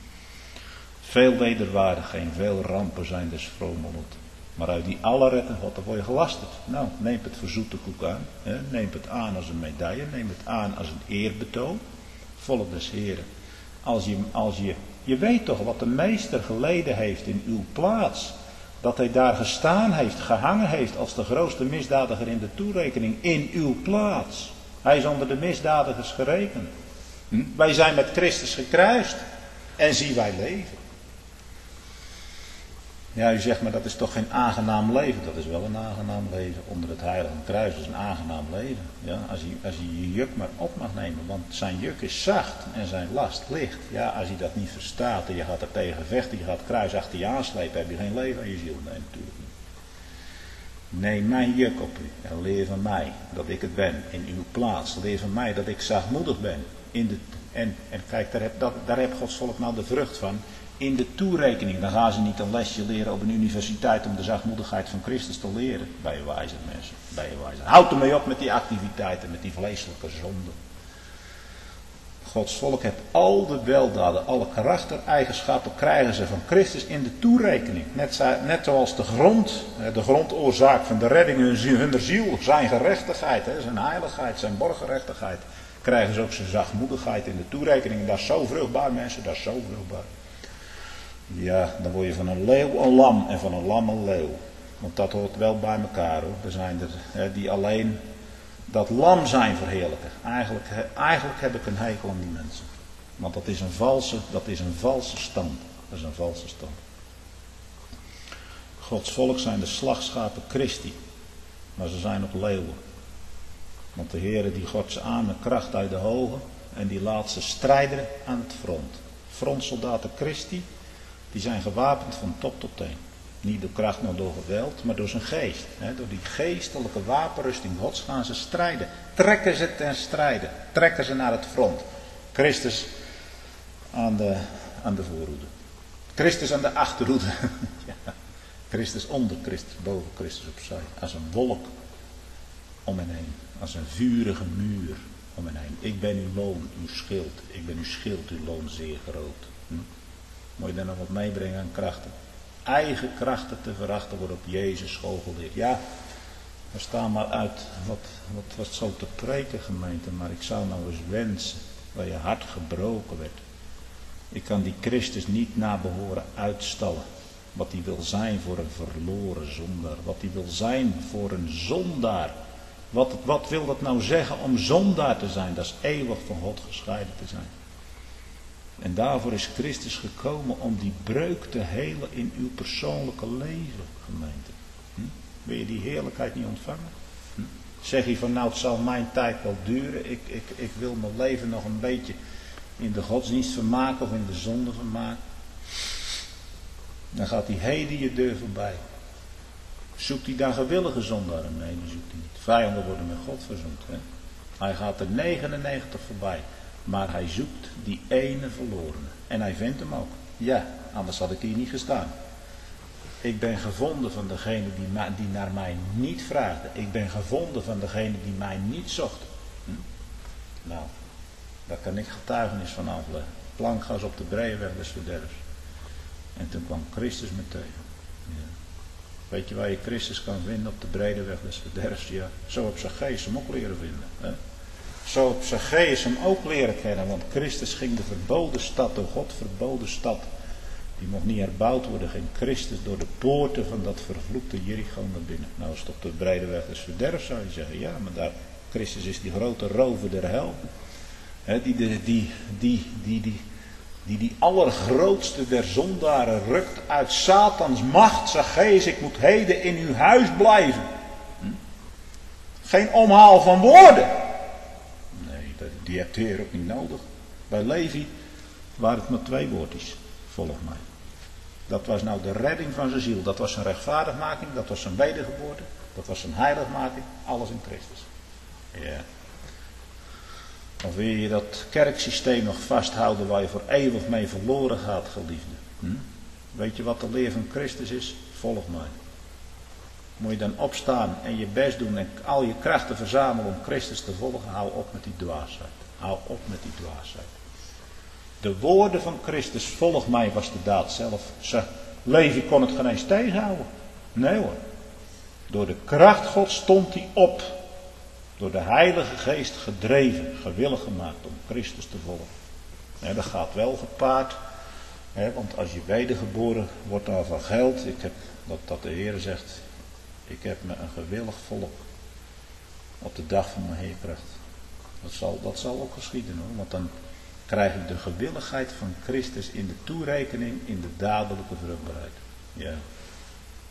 Veel wederwaardigheden, veel rampen zijn dus vrome lot. Maar uit die alle retten God, dan word je gelasterd. Nou, neem het voor zoete koek aan. Hè? Neem het aan als een medaille. Neem het aan als een eerbetoon. Volk des Heren. Als je, als je, je weet toch wat de meester geleden heeft in uw plaats. Dat hij daar gestaan heeft, gehangen heeft als de grootste misdadiger in de toerekening in uw plaats. Hij is onder de misdadigers gerekend. Hm? Wij zijn met Christus gekruist. En zie wij leven. Ja, u zegt, maar dat is toch geen aangenaam leven? Dat is wel een aangenaam leven. Onder het heilige kruis is een aangenaam leven. Ja, als je, als je je juk maar op mag nemen. Want zijn juk is zacht en zijn last licht. Ja, als je dat niet verstaat en je gaat er tegen vechten, je gaat het kruis achter je aanslepen, heb je geen leven aan je ziel. Nee, natuurlijk niet. Neem mijn juk op u en leer van mij dat ik het ben in uw plaats. Leer van mij dat ik zachtmoedig ben. In de, en, en kijk, daar heb, dat, daar heb Gods volk nou de vrucht van. In de toerekening, dan gaan ze niet een lesje leren op een universiteit om de zachtmoedigheid van Christus te leren. Bij je wijze mensen, bij je wijze. Houd ermee op met die activiteiten, met die vleeselijke zonden. Gods volk heeft al de weldaden, alle karaktereigenschappen krijgen ze van Christus in de toerekening. Net, net zoals de grond, de grondoorzaak van de redding hun ziel, hun ziel zijn gerechtigheid, zijn heiligheid, zijn borgerechtigheid, krijgen ze ook zijn zachtmoedigheid in de toerekening. En dat is zo vruchtbaar, mensen, dat is zo vruchtbaar. Ja, dan word je van een leeuw een lam en van een lam een leeuw. Want dat hoort wel bij elkaar hoor. Er zijn er hè, die alleen dat lam zijn verheerlijken. Eigenlijk, eigenlijk heb ik een hekel aan die mensen. Want dat is een valse, dat is een valse stand. Dat is een valse stand. Gods volk zijn de slagschapen Christi. Maar ze zijn ook leeuwen. Want de Heere die God ze aan met kracht uit de hoge. En die laat ze strijden aan het front. Frontsoldaten Christi. Die zijn gewapend van top tot teen. Niet door kracht, nog door geweld, maar door zijn geest. He, door die geestelijke wapenrusting Gods gaan ze strijden. Trekken ze ten strijde. Trekken ze naar het front. Christus aan de, aan de voorhoede. Christus aan de achterhoede. Ja. Christus onder Christus, boven Christus opzij. Als een wolk om hen heen. Als een vurige muur om hen heen. Ik ben uw loon, uw schild. Ik ben uw schild, uw loon zeer groot. Hm? Moet je daar nog wat meebrengen aan krachten? Eigen krachten te verachten wordt op Jezus school geleerd. Ja, er staan maar uit wat, wat was zo te preken gemeente. Maar ik zou nou eens wensen waar je hart gebroken werd. Ik kan die Christus niet naar behoren uitstallen. Wat hij wil zijn voor een verloren zondaar. Wat hij wil zijn voor een zondaar. Wat, wat wil dat nou zeggen om zondaar te zijn? Dat is eeuwig van God gescheiden te zijn. En daarvoor is Christus gekomen om die breuk te helen in uw persoonlijke leven, gemeente. Hm? Wil je die heerlijkheid niet ontvangen? Hm? Zeg je van nou het zal mijn tijd wel duren. Ik, ik, ik wil mijn leven nog een beetje in de godsdienst vermaken of in de zonde vermaken. Dan gaat die heden je deur voorbij. Zoekt hij dan gewillige zondaren? Nee, die zoekt hij niet. Vijanden worden met God verzoend. Hè? Hij gaat er negenennegentig voorbij. Maar hij zoekt die ene verlorene. En hij vindt hem ook. Ja, anders had ik hier niet gestaan. Ik ben gevonden van degene die, ma- die naar mij niet vraagde. Ik ben gevonden van degene die mij niet zocht. Hm? Nou, daar kan ik getuigenis van afleggen. Plankgas op de brede weg des verderfs. En toen kwam Christus me tegen. Ja. Weet je waar je Christus kan vinden op de brede weg des verderfs? Ja, zo heb Zacchaeus hem ook leren vinden. Hè? Zo heb Zacchaeus hem ook leren kennen, want Christus ging de verboden stad, de God verboden stad, die mocht niet herbouwd worden, ging Christus door de poorten van dat vervloekte Jericho naar binnen. Nou is toch de brede weg des verderfs, zou je zeggen. Ja, maar daar, Christus is die grote rover der hel. He, die, die, die, die, die, die, die die allergrootste der zondaren rukt uit Satans macht. Zacchaeus, ik moet heden in uw huis blijven. Hm? Geen omhaal van woorden. Die hebt de Heer ook niet nodig. Bij Levi waren het maar twee woordjes. Volg mij. Dat was nou de redding van zijn ziel. Dat was zijn rechtvaardigmaking. Dat was zijn wedergeboorte. Dat was zijn heiligmaking. Alles in Christus. Ja. Of wil je dat kerksysteem nog vasthouden waar je voor eeuwig mee verloren gaat, geliefde? Hm? Weet je wat de leer van Christus is? Volg mij. Moet je dan opstaan en je best doen en al je krachten verzamelen om Christus te volgen? Hou op met die dwaasheid. Hou op met die dwaasheid. De woorden van Christus, volg mij, was de daad zelf. Ze, Levi kon het geen eens tegenhouden. Nee hoor. Door de kracht God stond hij op. Door de Heilige Geest gedreven, gewillig gemaakt om Christus te volgen. Nee, dat gaat wel gepaard. Hè, want als je wedergeboren wordt dan van geld. Ik heb, dat, dat de Heer zegt. Ik heb me een gewillig volk op de dag van mijn Heerkracht. Dat zal, dat zal ook geschieden hoor. Want dan krijg ik de gewilligheid van Christus in de toerekening in de dadelijke vruchtbaarheid. Ja.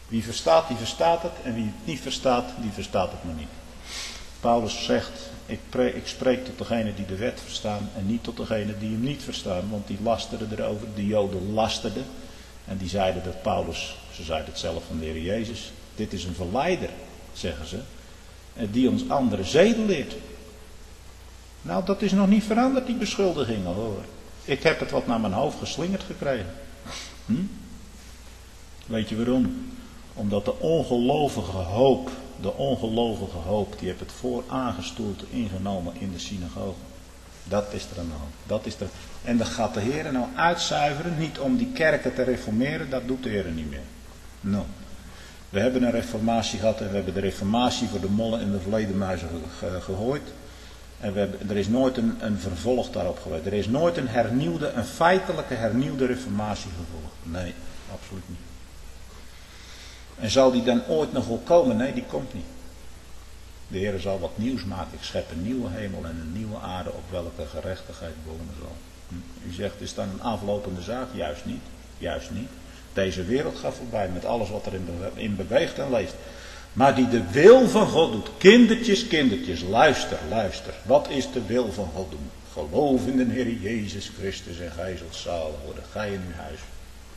Wie verstaat, die verstaat het. En wie het niet verstaat, die verstaat het maar niet. Paulus zegt, ik, pre, ik spreek tot degene die de wet verstaan en niet tot degene die hem niet verstaan. Want die lasterden erover, de Joden lasterden. En die zeiden dat Paulus, ze zeiden het zelf van de Heer Jezus. Dit is een verleider, zeggen ze. Die ons andere zeden leert. Nou, dat is nog niet veranderd, die beschuldigingen hoor. Ik heb het wat naar mijn hoofd geslingerd gekregen. Hm? Weet je waarom? Omdat de ongelovige hoop, de ongelovige hoop, die heeft het voor aangestoeld ingenomen in de synagoge. Dat is er aan de hand. Dat is er. En dat gaat de Heer nou uitzuiveren, niet om die kerken te reformeren, dat doet de Heer niet meer. No. We hebben een reformatie gehad en we hebben de reformatie voor de mollen en de vledemuizen ge- gehoord. En we hebben, er is nooit een, een vervolg daarop geweest. Er is nooit een hernieuwde, een feitelijke hernieuwde reformatie gevolgd. Nee, absoluut niet. En zal die dan ooit nog wel komen? Nee, die komt niet. De Heer zal wat nieuws maken. Ik schep een nieuwe hemel en een nieuwe aarde op welke gerechtigheid wonen zal. U zegt, is dan een aflopende zaak? Juist niet. Juist niet. Deze wereld gaat voorbij met alles wat er in, bewe- in beweegt en leeft. Maar die de wil van God doet. Kindertjes, kindertjes, luister, luister. Wat is de wil van God doen? Geloof in de Heer Jezus Christus en gij zult zalig worden. Gij in uw huis.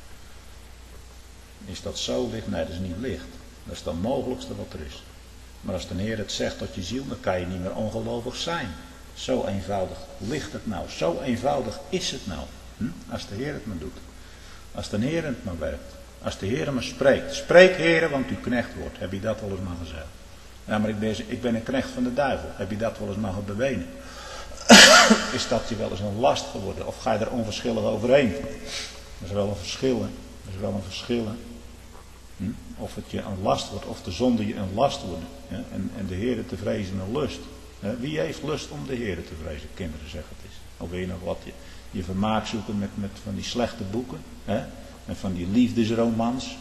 Is dat zo licht? Nee, dat is niet licht. Dat is het onmogelijkste wat er is. Maar als de Heer het zegt tot je ziel, dan kan je niet meer ongelovig zijn. Zo eenvoudig ligt het nou. Zo eenvoudig is het nou. Hm? Als de Heer het maar doet. Als de Heer het maar werkt. Als de Heer maar spreekt. Spreek Heer, want u knecht wordt. Heb je dat wel eens maar gezegd? Ja, maar ik ben, ik ben een knecht van de duivel. Heb je dat wel eens maar bewenen? Is dat je wel eens een last geworden? Of ga je er onverschillig overheen? Dat is wel een verschil, hè? Dat is wel een verschil, hè? Hm? Of het je een last wordt, of de zonde je een last wordt. Ja? En, en de Heer te vrezen een lust. Ja? Wie heeft lust om de Heer te vrezen? Kinderen zeggen het is. Of wil je nog wat je, je vermaak zoeken met, met van die slechte boeken? Hè? En van die liefdesromans.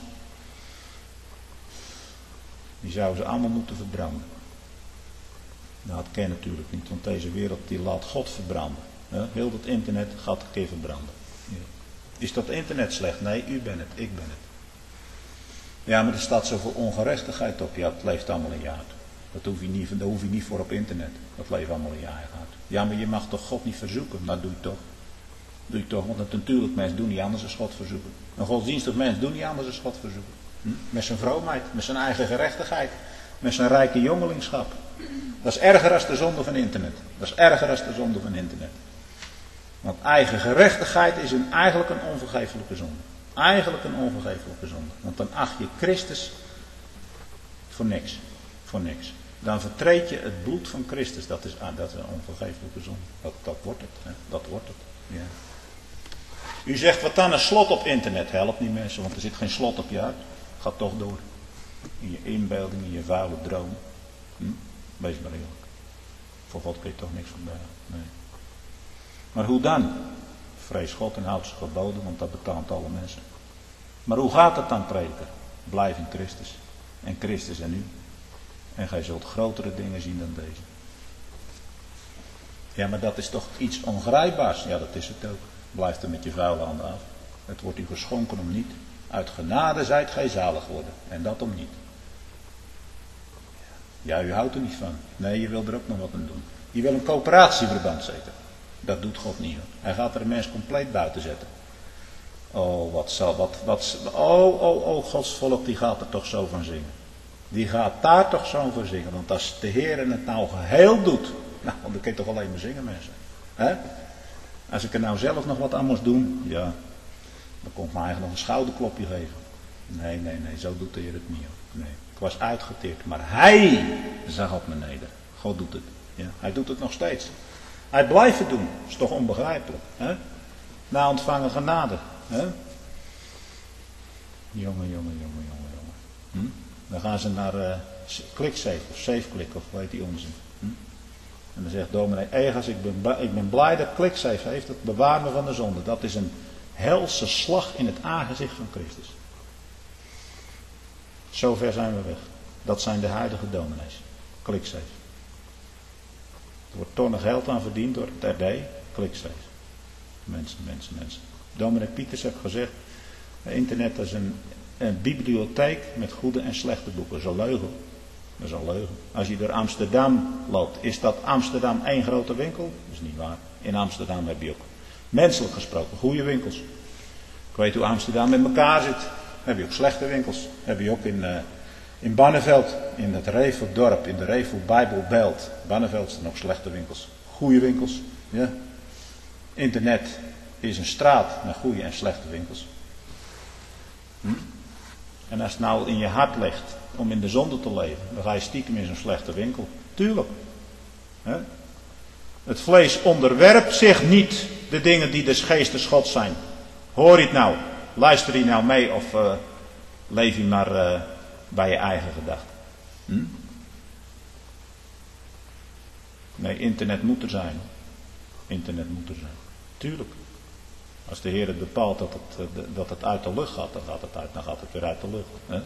Die zouden ze allemaal moeten verbranden. Nou, dat kan je natuurlijk niet, want deze wereld die laat God verbranden. Ja? Heel dat internet gaat een keer verbranden. Ja. Is dat internet slecht? Nee, u bent het, ik ben het. Ja, maar er staat zoveel ongerechtigheid op. Ja, het leeft allemaal in je hart. Dat hoef je niet, daar hoef je niet voor op internet. Dat leeft allemaal in je eigen hart. Ja, maar je mag toch God niet verzoeken? Nou, doe je toch. Doe je toch, want een natuurlijk mens doet niet anders dan God verzoeken. Een godsdienstig mens doet niet anders dan God verzoeken. Hm? Met zijn vroomheid, met zijn eigen gerechtigheid, met zijn rijke jongelingschap. Dat is erger als de zonde van internet. Dat is erger als de zonde van internet. Want eigen gerechtigheid is een, eigenlijk een onvergeeflijke zonde. Eigenlijk een onvergeeflijke zonde. Want dan acht je Christus voor niks. Voor niks. Dan vertreed je het bloed van Christus. Dat is, ah, dat is een onvergeeflijke zonde. Dat, dat wordt het. Hè? Dat wordt het. Ja. U zegt wat dan een slot op internet. Helpt niet mensen, want er zit geen slot op je hart. Gaat toch door. In je inbeelding, in je vuile droom. Hm? Wees maar eerlijk. Voor God kun je toch niks van nee. Maar hoe dan? Vrees God en houd zijn geboden, want dat betaamt alle mensen. Maar hoe gaat het dan, prediker? Blijf in Christus. En Christus en u. En gij zult grotere dingen zien dan deze. Ja, maar dat is toch iets ongrijpbaars? Ja, dat is het ook. Blijf er met je vuile handen af. Het wordt u geschonken om niet. Uit genade zijt gij zalig worden. En dat om niet. Ja, u houdt er niet van. Nee, je wil er ook nog wat aan doen. Je wil een coöperatieverband zetten. Dat doet God niet. Hoor. Hij gaat er een mens compleet buiten zetten. Oh, wat zal, wat, wat, oh, oh, oh, Gods volk die gaat er toch zo van zingen. Die gaat daar toch zo van zingen. Want als de Heer het nou geheel doet. Nou, dan kun je toch alleen maar zingen, mensen. Hè? Als ik er nou zelf nog wat aan moest doen. Ja, dan kon ik me eigenlijk nog een schouderklopje geven. Nee, nee, nee, zo doet de Heer het niet. Hoor. Nee, ik was uitgeteerd. Maar Hij zag op me neder. God doet het. Ja, hij doet het nog steeds. Hij blijft het doen. Dat is toch onbegrijpelijk. Hè? Na ontvangen genade. Hè? Jongen, jongen, jongen, jongen, jongen. Hm? Dan gaan ze naar uh, ClickSafe of SafeClick of weet die onzin. Hm? En dan zegt dominee Egas, ik ben, ik ben blij dat ClickSafe heeft, het bewaart me van de zonde. Dat is een helse slag in het aangezicht van Christus. Zover zijn we weg. Dat zijn de huidige dominees. ClickSafe. Er wordt tonnen geld aan verdiend door het R D. ClickSafe. Mensen, mensen, mensen. Dominee Pieters heeft gezegd, internet is een een bibliotheek met goede en slechte boeken. Dat is een leugen. Dat is een leugen. Als je door Amsterdam loopt, is dat Amsterdam één grote winkel? Dat is niet waar. In Amsterdam heb je ook, menselijk gesproken, goede winkels. Ik weet hoe Amsterdam met elkaar zit. Dan heb je ook slechte winkels. Dat heb je ook in, uh, in Barneveld, in het Reveldorp, in de Revel Bijbelbelt. Barneveld zijn ook slechte winkels. Goede winkels. Ja. Internet is een straat met goede en slechte winkels. Hm? En als het nou in je hart ligt om in de zonde te leven, dan ga je stiekem in zo'n slechte winkel. Tuurlijk. He? Het vlees onderwerpt zich niet de dingen die des geestes God zijn. Hoor je het nou? Luister je nou mee of uh, leef je maar uh, bij je eigen gedachten? Hm? Nee, internet moet er zijn. Internet moet er zijn. Tuurlijk. Als de Heer het bepaalt dat het, dat het uit de lucht gaat, dan gaat het, uit, dan gaat het weer uit de lucht. Hè?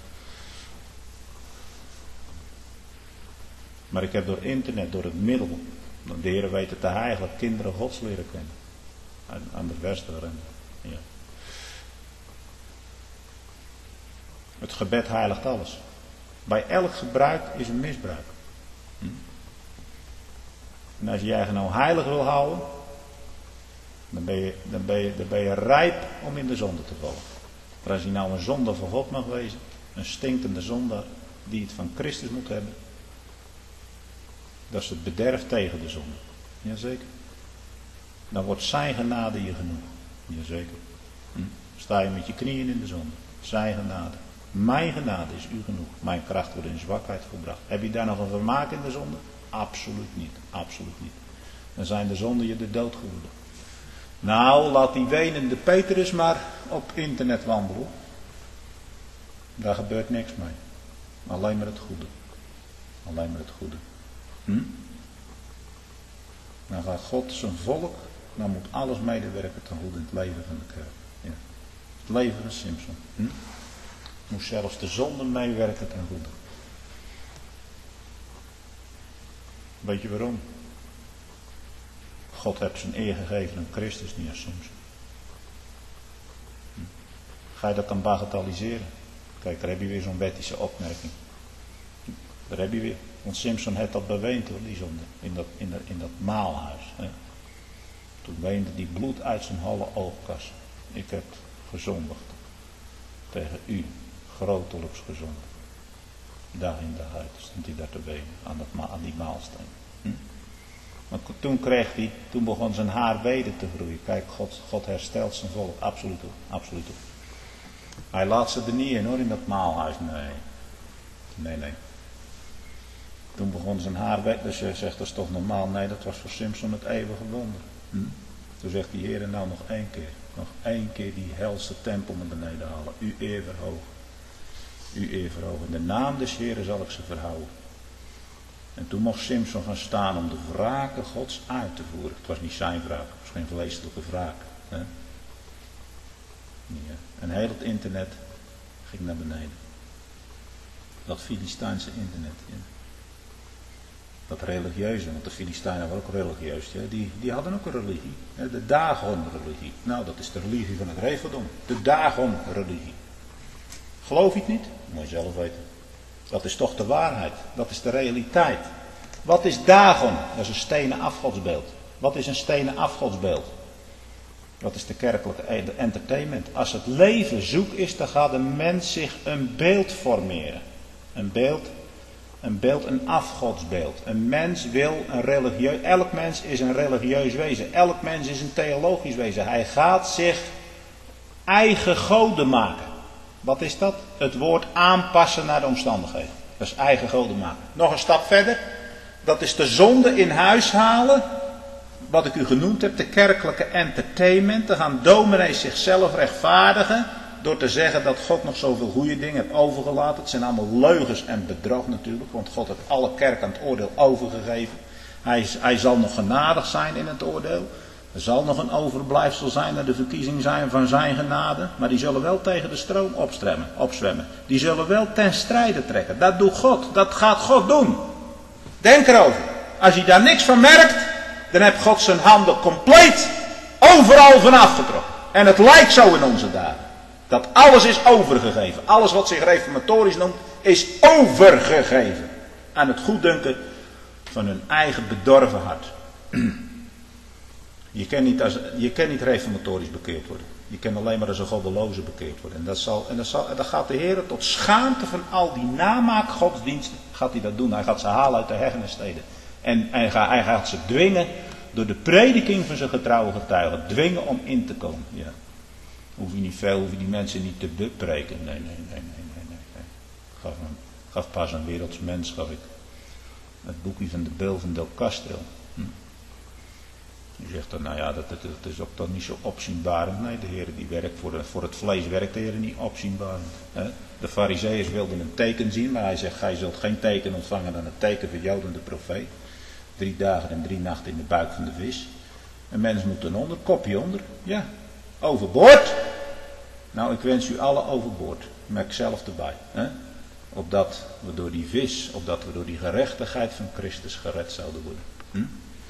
Maar ik heb door internet, door het middel, de Heer weet het, dat hij eigenlijk kinderen Gods leren kennen. Aan, aan de Westerrem. Ja. Het gebed heiligt alles. Bij elk gebruik is een misbruik. Hm? En als je je eigen nou heilig wil houden, Dan ben, je, dan, ben je, dan ben je rijp om in de zonde te vallen. Maar als je nou een zonde van God mag wezen, een stinkende zondaar die het van Christus moet hebben, dat is het bederf tegen de zonde. Jazeker. Dan wordt zijn genade je genoeg. Jazeker. Hm? Sta je met je knieën in de zonde. Zijn genade. Mijn genade is u genoeg. Mijn kracht wordt in zwakheid volbracht. Heb je daar nog een vermaak in de zonde? Absoluut niet. Absoluut niet. Dan zijn de zonden je de dood geworden. Nou, laat die wenende Petrus maar op internet wandelen. Daar gebeurt niks mee. Alleen maar het goede. Alleen maar het goede. Hm? Dan gaat God zijn volk, dan moet alles medewerken ten goede in het leven van de kerk. Ja. Het leven van Simson. Hm? Moest zelfs de zonde meewerken ten goede. Weet je waarom? God heeft zijn eer gegeven aan Christus, niet aan Simson. Hm. Ga je dat dan bagatelliseren? Kijk, daar heb je weer zo'n wettische opmerking. Daar heb je weer. Want Simson heeft dat beweend hoor, die zonde. In dat, in dat, in dat maalhuis. Hè. Toen weende die bloed uit zijn holle oogkas. Ik heb gezondigd. Tegen u. Grotelijks gezondigd. Dag in dag uit stond hij daar te wenen. Aan, dat, aan die maalsteen. Hm? Maar toen kreeg hij, toen begon zijn haar weder te groeien. Kijk, God, God herstelt zijn volk. Absoluut hoor. Absoluut hoor. Hij laat ze er niet in hoor, in dat maalhuis. Nee. Nee, nee. Toen begon zijn haar weg. Dus je zegt, dat is toch normaal? Nee, dat was voor Simson het eeuwige wonder. Hm? Toen zegt die Heer nou nog één keer. Nog één keer die helse tempel naar beneden halen. U eer verhogen. U eer verhogen. In de naam des Heeren zal ik ze verhouden. En toen mocht Simson gaan staan om de wraken Gods uit te voeren. Het was niet zijn wraak. Het was geen vleeselijke wraak. Hè? Ja. En heel het internet ging naar beneden. Dat Filistijnse internet. Ja. Dat religieuze, want de Filistijnen waren ook religieus. Ja. Die, die hadden ook een religie. Ja, de Dagon-religie. Nou, dat is de religie van het Reveldom. De Dagon-religie. Geloof je het niet? Moet je zelf weten. Dat is toch de waarheid. Dat is de realiteit. Wat is Dagon? Dat is een stenen afgodsbeeld. Wat is een stenen afgodsbeeld? Dat is de kerkelijke entertainment. Als het leven zoek is, dan gaat de mens zich een beeld formeren. Een beeld, een beeld, een afgodsbeeld. Een mens wil een religieus, elk mens is een religieus wezen. Elk mens is een theologisch wezen. Hij gaat zich eigen goden maken. Wat is dat? Het woord aanpassen naar de omstandigheden. Dat is eigen goden maken. Nog een stap verder. Dat is de zonde in huis halen. Wat ik u genoemd heb, de kerkelijke entertainment. Dan gaan dominees zichzelf rechtvaardigen. Door te zeggen dat God nog zoveel goede dingen heeft overgelaten. Het zijn allemaal leugens en bedrog natuurlijk. Want God heeft alle kerk aan het oordeel overgegeven. Hij, hij zal nog genadig zijn in het oordeel. Er zal nog een overblijfsel zijn naar de verkiezing zijn van zijn genade. Maar die zullen wel tegen de stroom opstremmen, opzwemmen. Die zullen wel ten strijde trekken. Dat doet God. Dat gaat God doen. Denk erover. Als je daar niks van merkt, dan heeft God zijn handen compleet overal van afgetrokken. En het lijkt zo in onze dagen. Dat alles is overgegeven. Alles wat zich reformatorisch noemt, is overgegeven. Aan het goeddunken van hun eigen bedorven hart. Je kan niet, als, je kan niet reformatorisch bekeerd worden. Je kan alleen maar als een goddeloze bekeerd worden. En dat, zal, en dat, zal, en dat gaat de Heer tot schaamte van al die namaakgodsdiensten. Gaat hij dat doen. Hij gaat ze halen uit de heggen en steden. En, en hij, gaat, hij gaat ze dwingen door de prediking van zijn getrouwe getuigen. Dwingen om in te komen. Ja. Hoef je niet veel, hoef je die mensen niet te bepreken. Nee, nee, nee, nee, nee, nee. nee. Gaf, een, gaf pas een werelds mens, gaf ik. Het boekje van de Beul van Del Castro. Hm. Je zegt dan, nou ja, dat, dat, dat is ook toch niet zo opzienbarend. Nee, de Heer die werkt voor, de, voor het vlees werkt de Heer niet opzienbarend. Hè? De Farizeeërs wilden een teken zien, maar hij zegt, gij zult geen teken ontvangen dan het teken van Joden de profeet. Drie dagen en drie nachten in de buik van de vis. Een mens moet er onder, kopje onder, ja, overboord. Nou, ik wens u alle overboord, met ikzelf erbij. Hè? Opdat we door die vis, opdat we door die gerechtigheid van Christus gered zouden worden. Hm?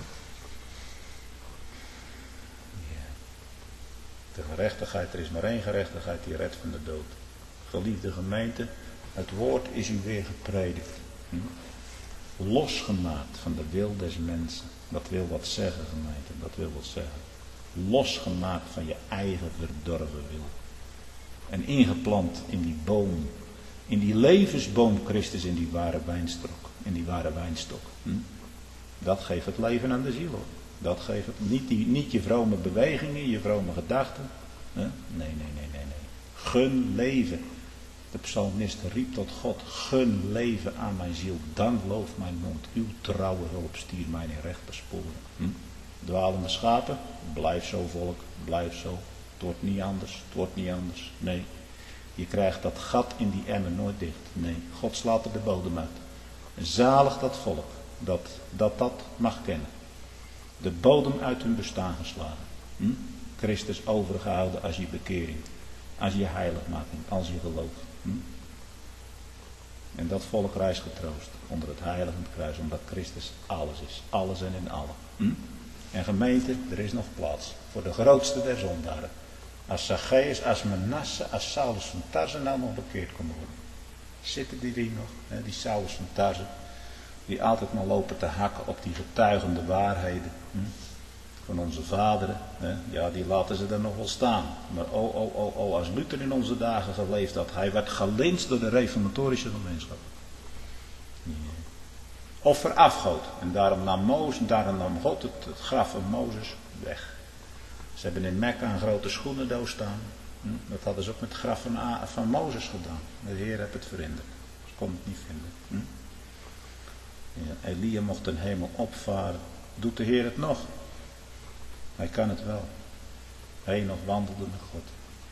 De gerechtigheid, er is maar één gerechtigheid die redt van de dood. Geliefde gemeente, het woord is u weer gepredikt. Hm? Losgemaakt van de wil des mensen. Dat wil wat zeggen, gemeente, dat wil wat zeggen. Losgemaakt van je eigen verdorven wil. En ingeplant in die boom, in die levensboom Christus, in die ware wijnstok. In die ware wijnstok. Hm? Dat geeft het leven aan de ziel, hoor. Dat geeft het. Niet, die, niet je vrome bewegingen, je vrome gedachten. Nee, nee, nee, nee, nee. Gun leven. De psalmist riep tot God. Gun leven aan mijn ziel. Dan looft mijn mond. Uw trouwe hulp stier mij in rechte sporen. Hm? Dwalende schapen. Blijf zo, volk. Blijf zo. Het wordt niet anders. Het wordt niet anders. Nee. Je krijgt dat gat in die emmer nooit dicht. Nee. God slaat er de bodem uit. Zalig dat volk. Dat dat, dat mag kennen. De bodem uit hun bestaan geslagen. Hm? Christus overgehouden als je bekering. Als je heiligmaking. Als je geloof. Hm? En dat volk reist getroost. Onder het heiligend kruis. Omdat Christus alles is. Alles en in allen. Hm? En gemeente, er is nog plaats. Voor de grootste der zondaren. Als Zacchaeus, als Manasse, als Saulus van Tarse nou nog bekeerd kon worden. Zitten die die nog? Hè? Die Saulus van Tarse. Die altijd maar lopen te hakken op die getuigende waarheden. Hm? Van onze vaderen. Hè? Ja, die laten ze er nog wel staan. Maar oh, oh, oh, oh, als Luther in onze dagen geleefd had. Hij werd gelinst door de reformatorische gemeenschap. Ja. Of verafgood. En daarom nam, Mozes, daarom nam God het, het graf van Mozes weg. Ze hebben in Mekka een grote schoenendoos staan. Hm? Dat hadden ze ook met het graf van, van Mozes gedaan. De Heer heeft het verhinderd. Ze kon het niet vinden. Hm? Ja, Elia mocht ten hemel opvaren. Doet de Heer het nog? Hij kan het wel. Hij nog wandelde met God.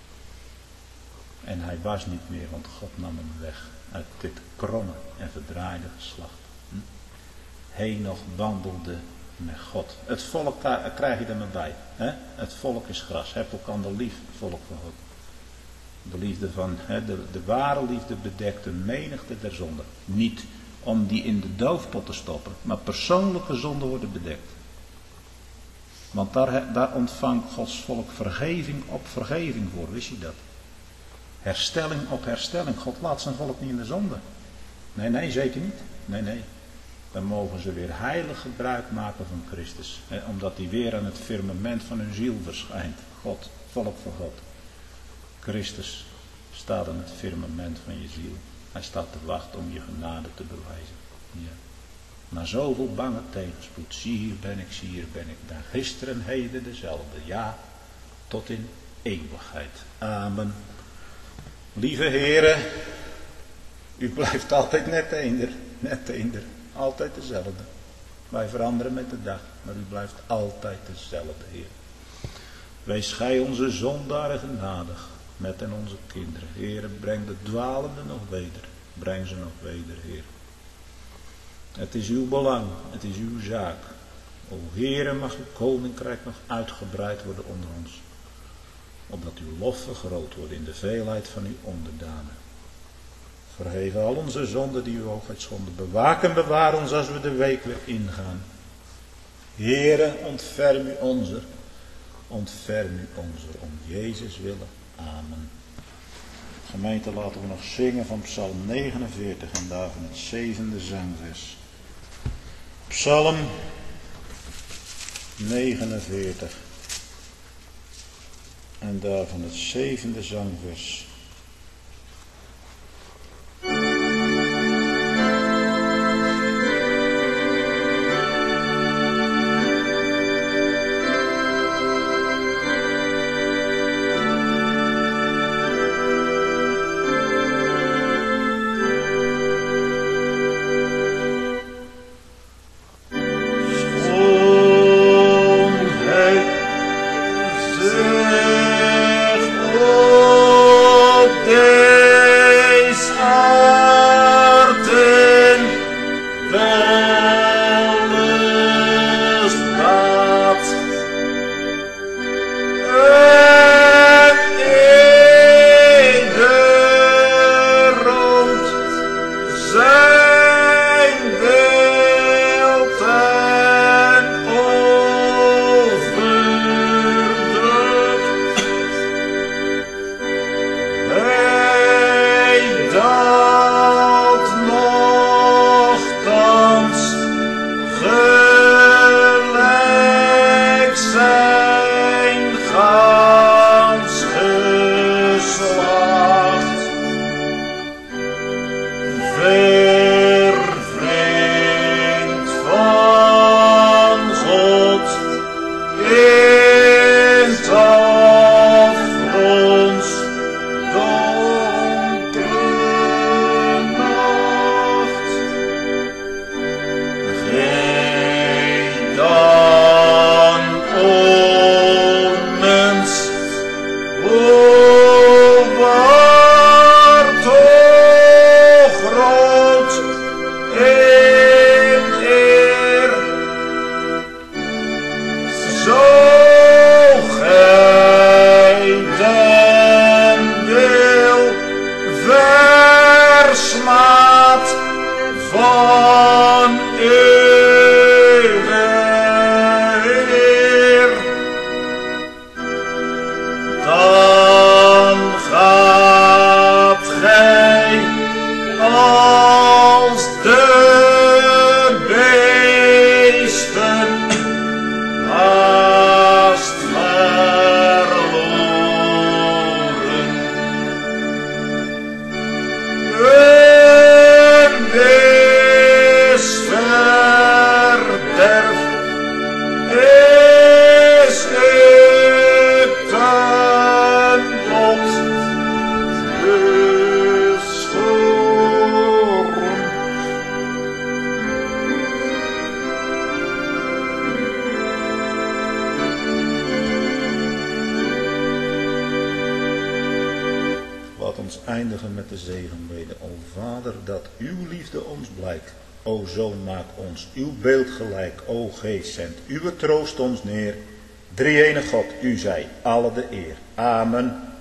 En hij was niet meer, want God nam hem weg uit dit kromme en verdraaide geslacht. Hm? Hij nog wandelde met God. Het volk, daar krijg je er maar bij. Hè? Het volk is gras. Heb elkaar lief, volk van God. De liefde van, hè, de, de ware liefde bedekt de menigte der zonde. Niet om die in de doofpot te stoppen, maar persoonlijke zonden worden bedekt. Want daar, daar ontvangt Gods volk vergeving op vergeving voor, wist je dat? Herstelling op herstelling. God laat zijn volk niet in de zonde. Nee, nee, zeker niet. Nee, nee. Dan mogen ze weer heilig gebruik maken van Christus. Hè, omdat hij weer aan het firmament van hun ziel verschijnt. God, volk van God. Christus staat aan het firmament van je ziel. Hij staat te wachten om je genade te bewijzen. Ja. Na zoveel bange tegenspoed. Zie hier ben ik, zie hier ben ik. Dan gisteren heden dezelfde. Ja, tot in eeuwigheid. Amen. Lieve heren. U blijft altijd net eender. Net eender. Altijd dezelfde. Wij veranderen met de dag. Maar u blijft altijd dezelfde, Heer. Wees gij onze zondaren genadig. Met en onze kinderen. Heer, breng de dwalenden nog weder. Breng ze nog weder, Heer. Het is uw belang. Het is uw zaak. O Heere, mag uw koninkrijk nog uitgebreid worden onder ons. Opdat uw lof vergroot wordt in de veelheid van uw onderdanen. Vergeef al onze zonden die uw hoogheid schonden. Bewaak en bewaar ons als we de week weer ingaan. Heere, ontferm u onzer. Ontferm u onzer. Om Jezus willen. Amen. Gemeente, laten we nog zingen van Psalm negenenveertig en daarvan het zevende zangvers. Psalm negenenveertig en daarvan het zevende zangvers. Eindigen met de zegenbede. O Vader, dat uw liefde ons blijkt. O Zoon, maak ons uw beeld gelijk. O Geest, zend uw troost ons neer. Drie-ene God, u zij alle de eer. Amen.